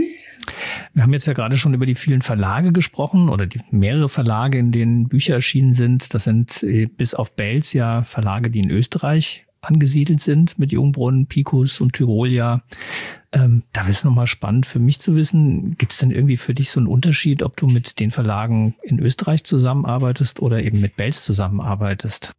Wir haben jetzt ja gerade schon über die vielen Verlage gesprochen oder die mehrere Verlage, in denen Bücher erschienen sind. Das sind äh, bis auf Belz ja Verlage, die in Österreich angesiedelt sind mit Jungbrunnen, Picus und Tyrolia. Ähm, da ist es nochmal spannend für mich zu wissen, gibt es denn irgendwie für dich so einen Unterschied, ob du mit den Verlagen in Österreich zusammenarbeitest oder eben mit Belz zusammenarbeitest?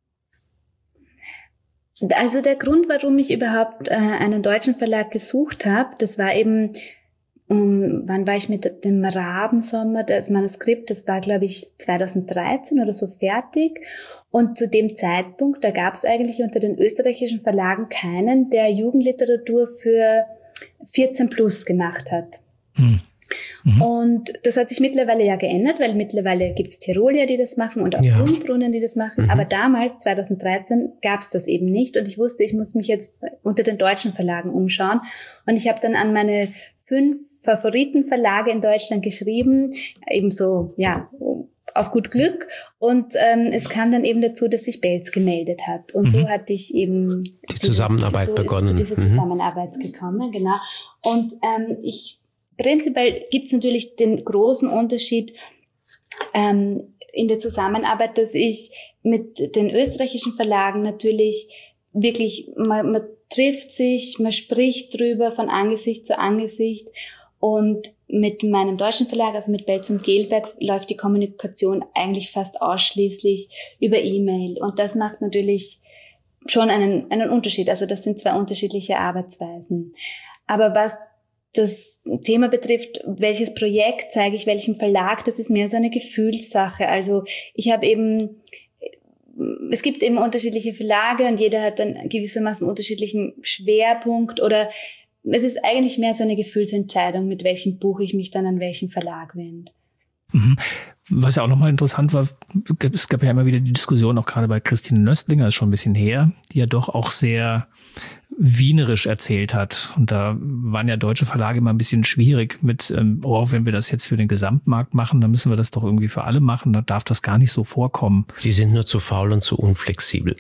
Also der Grund, warum ich überhaupt äh, einen deutschen Verlag gesucht habe, das war eben, um, wann war ich mit dem Rabensommer, das Manuskript, das war glaube ich zwanzig dreizehn oder so fertig. Und zu dem Zeitpunkt, da gab es eigentlich unter den österreichischen Verlagen keinen, der Jugendliteratur für vierzehn plus gemacht hat. Hm. Mhm. Und das hat sich mittlerweile ja geändert, weil mittlerweile gibt's Tirolier, die das machen und auch ja. Jungbrunnen, die das machen. Mhm. Aber damals, zwanzig dreizehn, gab's das eben nicht. Und ich wusste, ich muss mich jetzt unter den deutschen Verlagen umschauen. Und ich habe dann an meine fünf Favoritenverlage in Deutschland geschrieben, eben so, ja, auf gut Glück. Und ähm, es kam dann eben dazu, dass sich Belz gemeldet hat. Und mhm. so hatte ich eben die diese, Zusammenarbeit so begonnen. Ist zu dieser Zusammenarbeit mhm. gekommen, genau. Und ähm, ich prinzipiell gibt es natürlich den großen Unterschied ähm, in der Zusammenarbeit, dass ich mit den österreichischen Verlagen natürlich wirklich, man, man trifft sich, man spricht drüber von Angesicht zu Angesicht. Und mit meinem deutschen Verlag, also mit Belz und Gelberg, läuft die Kommunikation eigentlich fast ausschließlich über E-Mail. Und das macht natürlich schon einen, einen Unterschied. Also das sind zwei unterschiedliche Arbeitsweisen. Aber was das Thema betrifft, welches Projekt zeige ich welchem Verlag, das ist mehr so eine Gefühlssache. Also ich habe eben, es gibt eben unterschiedliche Verlage und jeder hat dann gewissermaßen unterschiedlichen Schwerpunkt oder es ist eigentlich mehr so eine Gefühlsentscheidung, mit welchem Buch ich mich dann an welchen Verlag wende. Mhm. Was ja auch nochmal interessant war, es gab ja immer wieder die Diskussion, auch gerade bei Christine Nöstlinger, ist schon ein bisschen her, die ja doch auch sehr wienerisch erzählt hat. Und da waren ja deutsche Verlage immer ein bisschen schwierig mit, ähm, oh, wenn wir das jetzt für den Gesamtmarkt machen, dann müssen wir das doch irgendwie für alle machen, da darf das gar nicht so vorkommen. Die sind nur zu faul und zu unflexibel.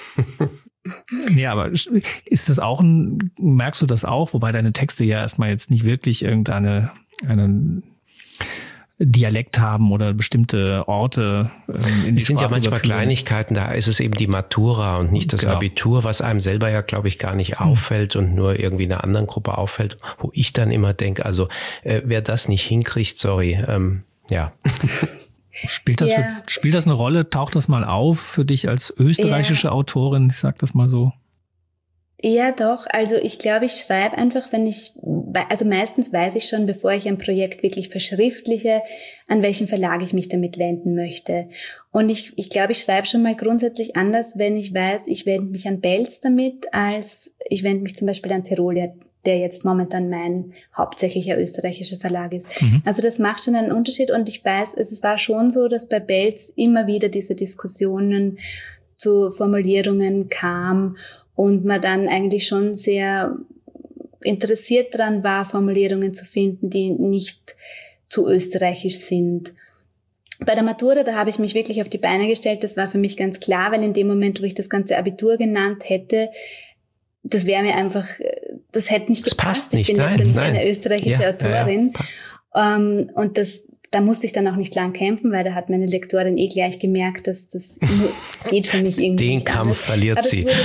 Ja, aber ist das auch ein, merkst du das auch, wobei deine Texte ja erstmal jetzt nicht wirklich irgendeine einen Dialekt haben oder bestimmte Orte ähm, in die Es sind Sprache ja manchmal überführen. Kleinigkeiten, da ist es eben die Matura und nicht das genau. Abitur, was einem selber ja, glaube ich, gar nicht auffällt und nur irgendwie einer anderen Gruppe auffällt, wo ich dann immer denke, also äh, wer das nicht hinkriegt, sorry, ähm, ja. Spielt das, ja. für, spielt das eine Rolle? Taucht das mal auf für dich als österreichische ja. Autorin? Ich sag das mal so. Ja, doch. Also ich glaube, ich schreibe einfach, wenn ich, also meistens weiß ich schon, bevor ich ein Projekt wirklich verschriftliche, an welchen Verlag ich mich damit wenden möchte. Und ich, ich glaube, ich schreibe schon mal grundsätzlich anders, wenn ich weiß, ich wende mich an Belz damit, als ich wende mich zum Beispiel an Tirolier, der jetzt momentan mein hauptsächlicher österreichischer Verlag ist. Mhm. Also das macht schon einen Unterschied und ich weiß, es war schon so, dass bei Belz immer wieder diese Diskussionen zu Formulierungen kam und man dann eigentlich schon sehr interessiert dran war, Formulierungen zu finden, die nicht zu österreichisch sind. Bei der Matura, da habe ich mich wirklich auf die Beine gestellt, das war für mich ganz klar, weil in dem Moment, wo ich das ganze Abitur genannt hätte, das wäre mir einfach, das hätte nicht das gepasst. Nicht, ich bin nein, jetzt ja nicht nein. eine österreichische ja, Autorin. Ja, ja. Um, und das, da musste ich dann auch nicht lang kämpfen, weil da hat meine Lektorin eh gleich gemerkt, dass das, das geht für mich irgendwie Den nicht Kampf anders. verliert Aber sie.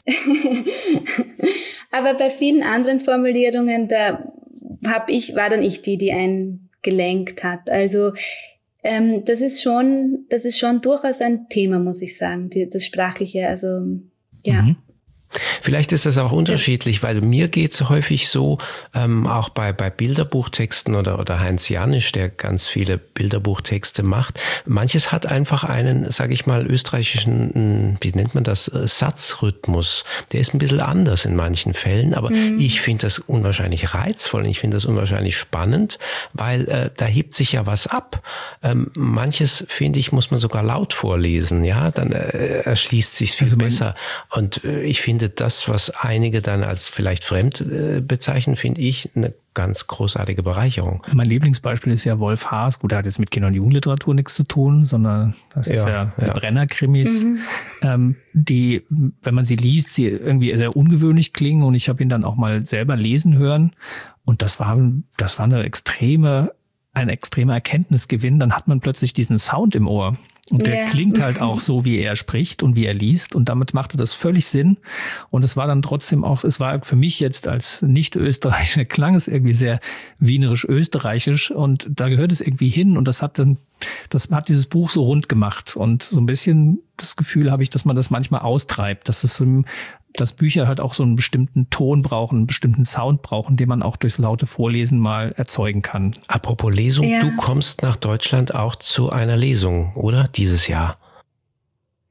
Aber bei vielen anderen Formulierungen, da hab ich, war dann ich die, die einen gelenkt hat. Also ähm, das ist schon, das ist schon durchaus ein Thema, muss ich sagen, die, das Sprachliche. Also ja. Mhm. Vielleicht ist das auch unterschiedlich, weil mir geht's häufig so, ähm, auch bei bei Bilderbuchtexten oder oder Heinz Janisch, der ganz viele Bilderbuchtexte macht. Manches hat einfach einen, sage ich mal, österreichischen, wie nennt man das, Satzrhythmus. Der ist ein bisschen anders in manchen Fällen, aber mhm. ich finde das unwahrscheinlich reizvoll und ich finde das unwahrscheinlich spannend, weil äh, da hebt sich ja was ab. Ähm, manches, finde ich, muss man sogar laut vorlesen, ja, dann äh, erschließt sich viel also besser. Und äh, ich finde das, was einige dann als vielleicht fremd äh, bezeichnen, finde ich eine ganz großartige Bereicherung. Mein Lieblingsbeispiel ist ja Wolf Haas. Gut, der hat jetzt mit Kinder- und Jugendliteratur nichts zu tun, sondern das ist ja, ja, ja. Brenner-Krimis, mhm. ähm, die, wenn man sie liest, sie irgendwie sehr ungewöhnlich klingen. Und ich habe ihn dann auch mal selber lesen hören. Und das war, das war eine extreme, ein extremer Erkenntnisgewinn. Dann hat man plötzlich diesen Sound im Ohr. Und der yeah. klingt halt auch so, wie er spricht und wie er liest. Und damit machte das völlig Sinn. Und es war dann trotzdem auch, es war für mich jetzt als Nicht-Österreicher, klang es irgendwie sehr wienerisch-österreichisch. Und da gehört es irgendwie hin. Und das hat dann, das hat dieses Buch so rund gemacht. Und so ein bisschen das Gefühl habe ich, dass man das manchmal austreibt. Dass es so, dass Bücher halt auch so einen bestimmten Ton brauchen, einen bestimmten Sound brauchen, den man auch durchs laute Vorlesen mal erzeugen kann. Apropos Lesung, ja. Du kommst nach Deutschland auch zu einer Lesung, oder? Dieses Jahr.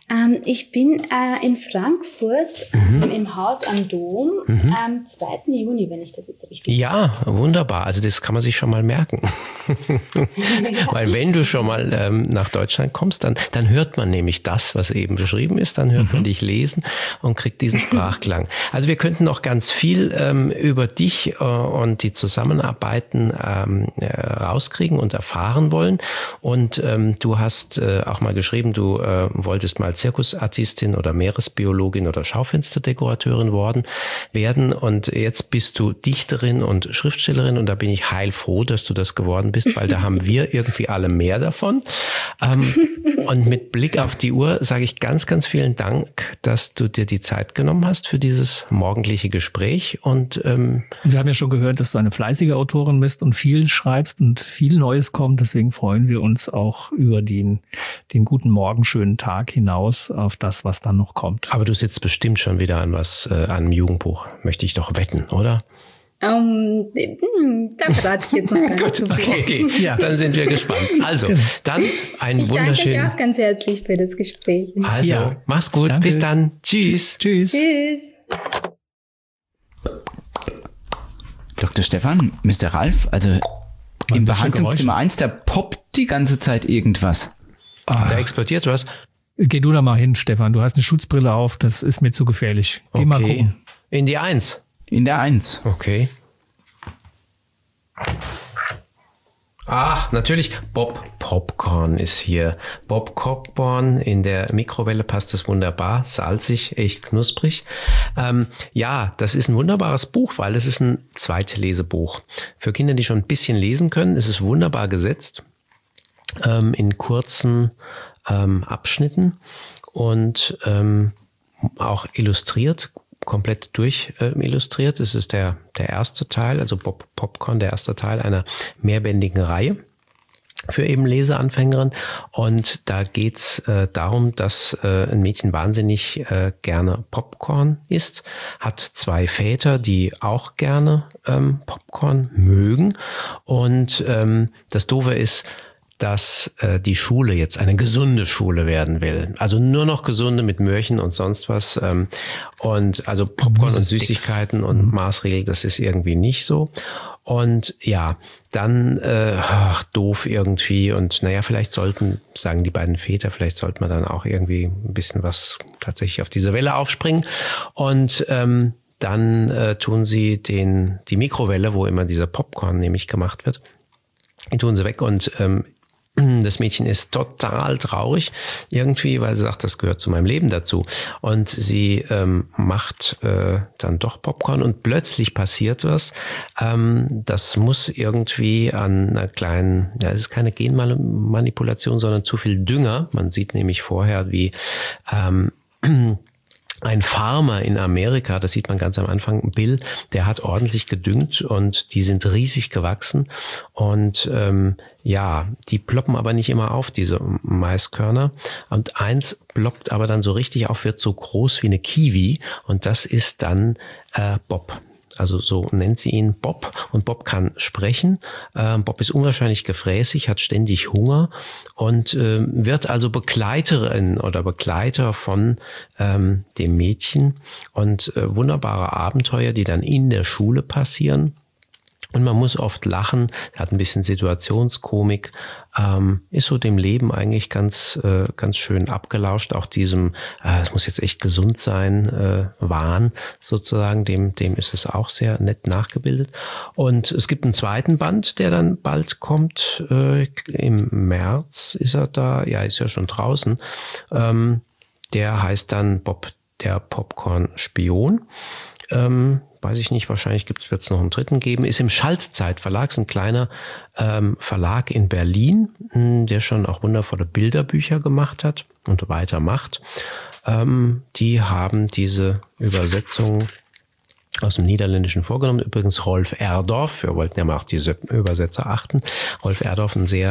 Ähm, ich bin äh, in Frankfurt Mhm. im Haus am Dom Mhm. am zweiten Juni, wenn ich das jetzt richtig Ja, wunderbar. Also das kann man sich schon mal merken. Weil wenn du schon mal ähm, nach Deutschland kommst, dann, dann hört man nämlich das, was eben beschrieben ist. Dann hört man dich lesen und kriegt diesen Sprachklang. Also wir könnten noch ganz viel ähm, über dich äh, und die Zusammenarbeiten ähm, äh, rauskriegen und erfahren wollen. Und ähm, du hast äh, auch mal geschrieben, du äh, wolltest mal Zirkusartistin oder Meeresbiologin oder Schaufensterdekorateurin worden werden. Und jetzt bist du Dichterin und Schriftstellerin. Und da bin ich heilfroh, dass du das geworden bist, weil da haben wir irgendwie alle mehr davon. Ähm, und mit Blick auf die Uhr sage ich ganz, ganz vielen Dank, dass du dir die Zeit genommen hast für dieses morgendliche Gespräch. Und ähm, wir haben ja schon gehört, dass du eine fleißige Autorin bist und viel schreibst und viel Neues kommt. Deswegen freuen wir uns auch über den, den guten Morgen, schönen Tag hinaus auf das, was dann noch kommt. aber du sitzt bestimmt schon wieder an was, äh, an einem Jugendbuch, möchte ich doch wetten, oder? Um, hm, da verrate ich jetzt noch gar nicht so viel. Okay, Ja. dann sind wir gespannt. Also, dann ein Ich danke euch wunderschönen... auch ganz herzlich für das Gespräch. Also, Ja. mach's gut, Danke. bis dann. Tschüss. Tschüss. Tschüss. Doktor Stefan, Mister Ralf, also im das für Behandlungszimmer eins, da poppt die ganze Zeit irgendwas. Da explodiert was. Geh du da mal hin, Stefan. Du hast eine Schutzbrille auf. Das ist mir zu gefährlich. Geh mal Okay. gucken. In die Eins. In der eins. Okay. Ach, natürlich, Bob Popcorn ist hier. Bob Popcorn in der Mikrowelle passt das wunderbar. Salzig, echt knusprig. Ähm, ja, das ist ein wunderbares Buch, weil es ist ein Zweitlesebuch. Für Kinder, die schon ein bisschen lesen können, ist es wunderbar gesetzt. Ähm, in kurzen ähm, Abschnitten und ähm, auch illustriert, komplett durch äh, illustriert. Es ist der, der erste Teil, also Bob Popcorn, der erste Teil einer mehrbändigen Reihe für eben Leseanfängerinnen. Und da geht's äh, darum, dass äh, ein Mädchen wahnsinnig äh, gerne Popcorn isst, hat zwei Väter, die auch gerne ähm, Popcorn mögen. Und ähm, das Doofe ist, dass äh, die Schule jetzt eine gesunde Schule werden will. Also nur noch gesunde mit Möhrchen und sonst was. Ähm, und also Popcorn und Süßigkeiten und Maßregel, das ist irgendwie nicht so. Und ja, dann äh, ach, doof irgendwie. Und naja, vielleicht sollten, sagen die beiden Väter, vielleicht sollte man dann auch irgendwie ein bisschen was tatsächlich auf diese Welle aufspringen. Und ähm, dann äh, tun sie den die Mikrowelle, wo immer dieser Popcorn nämlich gemacht wird, die tun sie weg und ähm, das Mädchen ist total traurig irgendwie, weil sie sagt, das gehört zu meinem Leben dazu. Und sie ähm, macht äh, dann doch Popcorn und plötzlich passiert was. Ähm, das muss irgendwie an einer kleinen, ja, es ist keine Genmanipulation, sondern zu viel Dünger. Man sieht nämlich vorher, wie ähm, ein Farmer in Amerika, das sieht man ganz am Anfang, Bill, der hat ordentlich gedüngt und die sind riesig gewachsen und ähm, ja, die ploppen aber nicht immer auf, diese Maiskörner. Und eins ploppt aber dann so richtig auf, wird so groß wie eine Kiwi und das ist dann äh, Bob. Also so nennt sie ihn Bob und Bob kann sprechen. Ähm, Bob ist unwahrscheinlich gefräßig, hat ständig Hunger und äh, wird also Begleiterin oder Begleiter von ähm, dem Mädchen und äh, wunderbare Abenteuer, die dann in der Schule passieren. Und man muss oft lachen, hat ein bisschen Situationskomik, ähm, ist so dem Leben eigentlich ganz äh, ganz schön abgelauscht, auch diesem, äh, es muss jetzt echt gesund sein, äh, Wahn sozusagen, dem dem ist es auch sehr nett nachgebildet. Und es gibt einen zweiten Band, der dann bald kommt, äh, im März ist er da, ja, ist ja schon draußen, ähm, der heißt dann Bob der Popcorn-Spion. Ähm, weiß ich nicht, wahrscheinlich wird es noch einen dritten geben, ist im Schaltzeit Verlag, ist ein kleiner ähm, Verlag in Berlin, mh, der schon auch wundervolle Bilderbücher gemacht hat und weitermacht. Ähm, die haben diese Übersetzung aus dem Niederländischen vorgenommen. Übrigens Rolf Erdorf, wir wollten ja mal auch diese Übersetzer achten. Rolf Erdorf, ein sehr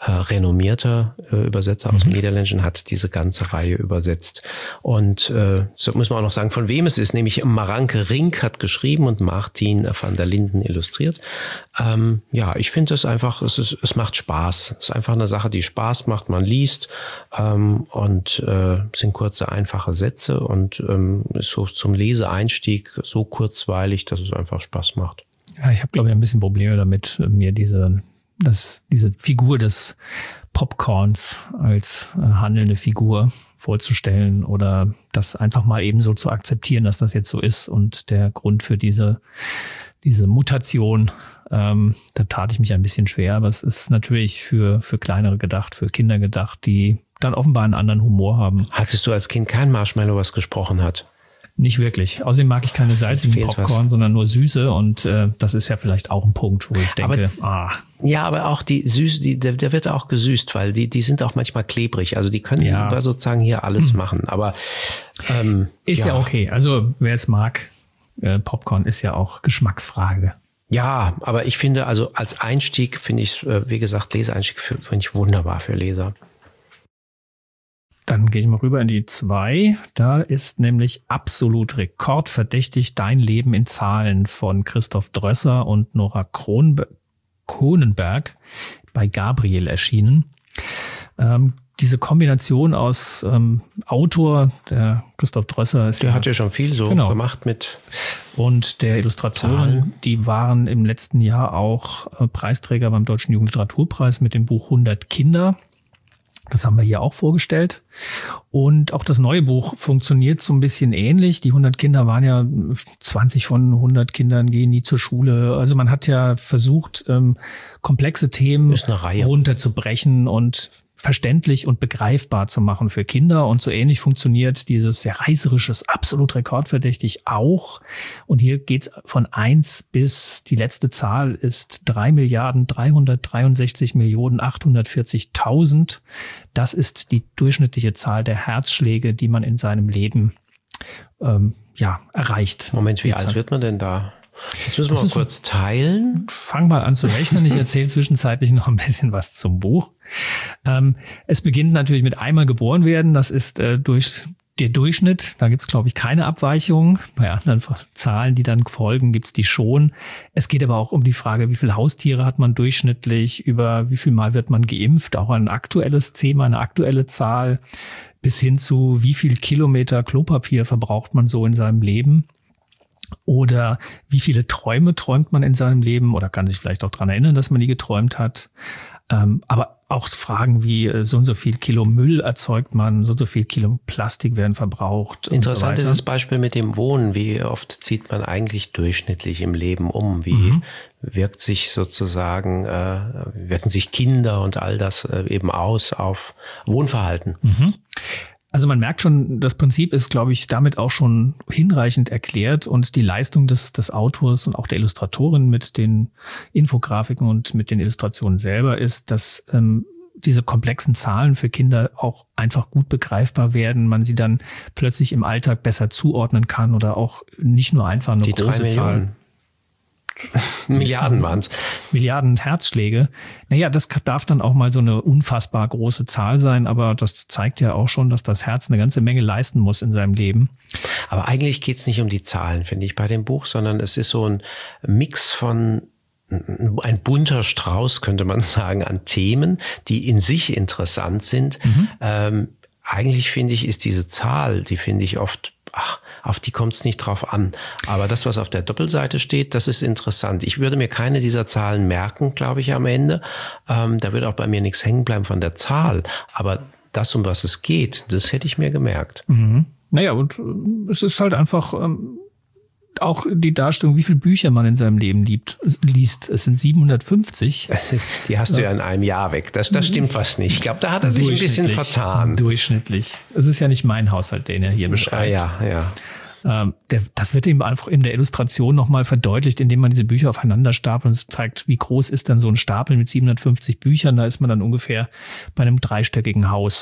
äh, renommierter äh, Übersetzer aus dem Niederländischen, hat diese ganze Reihe übersetzt. Und äh, so muss man auch noch sagen, von wem es ist, nämlich Maranke Rink hat geschrieben und Martin van der Linden illustriert. Ähm, ja, ich finde es einfach, es, ist, es macht Spaß. Es ist einfach eine Sache, die Spaß macht. Man liest ähm, und äh, sind kurze, einfache Sätze und ähm, ist so zum Leseeinstieg so kurzweilig, dass es einfach Spaß macht. Ja, ich habe, glaube ich, ein bisschen Probleme damit, mir diese, das, diese Figur des Popcorns als äh, handelnde Figur vorzustellen oder das einfach mal eben so zu akzeptieren, dass das jetzt so ist. Und der Grund für diese, diese Mutation, ähm, da tat ich mich ein bisschen schwer. Aber es ist natürlich für, für kleinere gedacht, für Kinder gedacht, die dann offenbar einen anderen Humor haben. Hattest du als Kind kein Marshmallow, was gesprochen hat? Nicht wirklich. Außerdem mag ich keine salzigen Popcorn, was. sondern nur süße. Und äh, das ist ja vielleicht auch ein Punkt, wo ich denke, aber, ah. Ja, aber auch die süße, die, der, der wird auch gesüßt, weil die, die sind auch manchmal klebrig. Also die können ja sozusagen hier alles hm. machen. Aber ähm, ist ja. ja okay. Also wer es mag, äh, Popcorn ist ja auch Geschmacksfrage. Ja, aber ich finde, also als Einstieg finde ich, äh, wie gesagt, Leseeinstieg finde ich wunderbar für Leser. Dann gehe ich mal rüber in die zwei. Da ist nämlich absolut rekordverdächtig Dein Leben in Zahlen von Christoph Drösser und Nora Kronbe- Konenberg bei Gabriel erschienen. Ähm, diese Kombination aus ähm, Autor, der Christoph Drösser ist Der ja, hat ja schon viel so genau. gemacht mit und der Illustratorin, Zahlen. Die waren im letzten Jahr auch äh, Preisträger beim Deutschen Jugendliteraturpreis mit dem Buch hundert Kinder. Das haben wir hier auch vorgestellt. Und auch das neue Buch funktioniert so ein bisschen ähnlich. Die hundert Kinder waren ja, zwanzig von hundert Kindern gehen nie zur Schule. Also man hat ja versucht, ähm, komplexe Themen runterzubrechen und verständlich und begreifbar zu machen für Kinder. Und so ähnlich funktioniert dieses sehr reißerisches, absolut rekordverdächtig auch. Und hier geht's von eins bis, die letzte Zahl ist drei Milliarden dreihundertdreiundsechzig Millionen achthundertvierzigtausend. Das ist die durchschnittliche Zahl der Herzschläge, die man in seinem Leben ähm, ja erreicht. Moment, wie alt wird man denn da? Das müssen wir das mal kurz so, teilen. Fang mal an zu rechnen. Ich erzähle zwischenzeitlich noch ein bisschen was zum Buch. Ähm, es beginnt natürlich mit einmal geboren werden. Das ist äh, durch der Durchschnitt. Da gibt's, glaube ich, keine Abweichung. Bei anderen Zahlen, die dann folgen, gibt's die schon. Es geht aber auch um die Frage, wie viele Haustiere hat man durchschnittlich, über wie viel Mal wird man geimpft. Auch ein aktuelles Thema, eine aktuelle Zahl, bis hin zu wie viel Kilometer Klopapier verbraucht man so in seinem Leben. Oder wie viele Träume träumt man in seinem Leben oder kann sich vielleicht auch daran erinnern, dass man die geträumt hat. Ähm, aber auch Fragen wie äh, so und so viel Kilo Müll erzeugt man, so und so viel Kilo Plastik werden verbraucht. Interessant und so ist das Beispiel mit dem Wohnen. Wie oft zieht man eigentlich durchschnittlich im Leben um? Wie Mhm. wirkt sich sozusagen, äh, wirken sich Kinder und all das äh, eben aus auf Wohnverhalten? Mhm. Also man merkt schon, das Prinzip ist, glaube ich, damit auch schon hinreichend erklärt und die Leistung des, des Autors und auch der Illustratorin mit den Infografiken und mit den Illustrationen selber ist, dass ähm, diese komplexen Zahlen für Kinder auch einfach gut begreifbar werden, man sie dann plötzlich im Alltag besser zuordnen kann oder auch nicht nur einfach eine die große Zahl. Milliarden waren es. Milliarden Herzschläge. Naja, das darf dann auch mal so eine unfassbar große Zahl sein, aber das zeigt ja auch schon, dass das Herz eine ganze Menge leisten muss in seinem Leben. Aber eigentlich geht es nicht um die Zahlen, finde ich, bei dem Buch, sondern es ist so ein Mix von, ein bunter Strauß, könnte man sagen, an Themen, die in sich interessant sind. Mhm. Ähm, eigentlich finde ich, ist diese Zahl, die finde ich oft, ach, auf die kommt es nicht drauf an. Aber das, was auf der Doppelseite steht, das ist interessant. Ich würde mir keine dieser Zahlen merken, glaube ich, am Ende. Ähm, da würde auch bei mir nichts hängen bleiben von der Zahl. Aber das, um was es geht, das hätte ich mir gemerkt. Mhm. Naja, und äh, es ist halt einfach ähm, auch die Darstellung, wie viele Bücher man in seinem Leben liebt, liest. Es sind siebenhundertfünfzig. Die hast du ja in einem Jahr weg. Das, das stimmt was nicht. Ich glaube, da hat er sich ein bisschen vertan. Durchschnittlich. Es ist ja nicht mein Haushalt, den er hier beschreibt. Ja, ja, ja. Ähm, der, das wird eben einfach in der Illustration nochmal verdeutlicht, indem man diese Bücher aufeinander stapelt und es zeigt, wie groß ist dann so ein Stapel mit siebenhundertfünfzig Büchern. Da ist man dann ungefähr bei einem dreistöckigen Haus.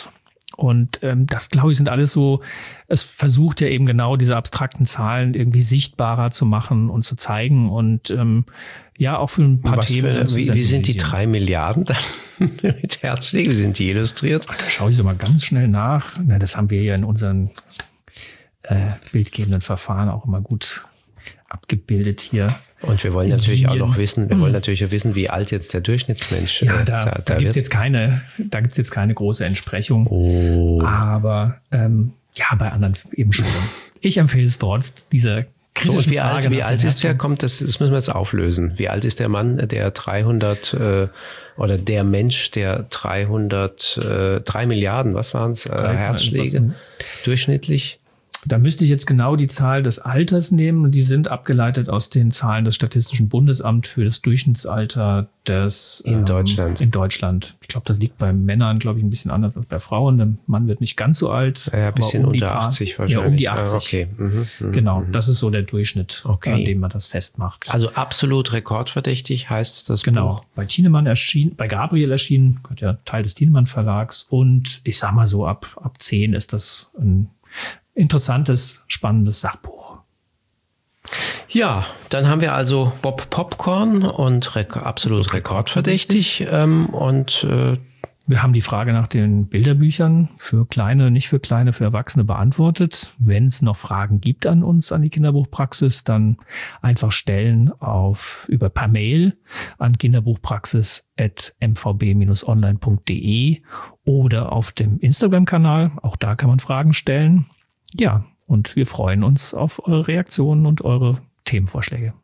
Und ähm, das, glaube ich, sind alles so, es versucht ja eben genau diese abstrakten Zahlen irgendwie sichtbarer zu machen und zu zeigen und ähm, ja, auch für ein paar Was Themen. Für, wie, wie sind die drei Milliarden dann mit Herzschlägen? Wie sind die illustriert? Da schaue ich so mal ganz schnell nach. Na, das haben wir ja in unseren äh, bildgebenden Verfahren auch immer gut abgebildet hier. Und wir wollen natürlich auch noch wissen, wir wollen natürlich auch wissen, wie alt jetzt der Durchschnittsmensch ja, äh, da, da, da gibt's jetzt keine, da gibt's jetzt keine große Entsprechung. Oh. Aber ähm, ja, bei anderen eben schon. Ich empfehle es trotz dieser So, und wie Frage alt, wie nach alt dem ist der? Herzog. Kommt das, das müssen wir jetzt auflösen. Wie alt ist der Mann, der dreihundert äh, oder der Mensch, der dreihundert, äh, drei Milliarden, was waren es, äh, Herzschläge durchschnittlich? Da müsste ich jetzt genau die Zahl des Alters nehmen und die sind abgeleitet aus den Zahlen des Statistischen Bundesamts für das Durchschnittsalter des in ähm, Deutschland. In Deutschland. Ich glaube, das liegt bei Männern, glaube ich, ein bisschen anders als bei Frauen. Der Mann wird nicht ganz so alt. Ja, ein bisschen um die unter paar, achtzig wahrscheinlich. Ja, um die achtzig. Ah, okay. Mhm, mhm, genau, mhm. das ist so der Durchschnitt, Okay. an dem man das festmacht. Also absolut rekordverdächtig heißt das Genau, Buch. bei Thienemann erschienen, bei Gabriel erschienen, gehört ja Teil des Thienemann Verlags und ich sag mal so, ab, ab zehn ist das ein interessantes, spannendes Sachbuch. Ja, dann haben wir also Bob Popcorn und rek absolut rekordverdächtig ähm, und äh, Wir haben die Frage nach den Bilderbüchern für kleine, nicht für kleine, für Erwachsene beantwortet. Wenn es noch Fragen gibt an uns, an die Kinderbuchpraxis, dann einfach stellen auf über per Mail an kinderbuchpraxis at m v b dash online punkt d e oder auf dem Instagram-Kanal. Auch da kann man Fragen stellen. Ja, und wir freuen uns auf eure Reaktionen und eure Themenvorschläge.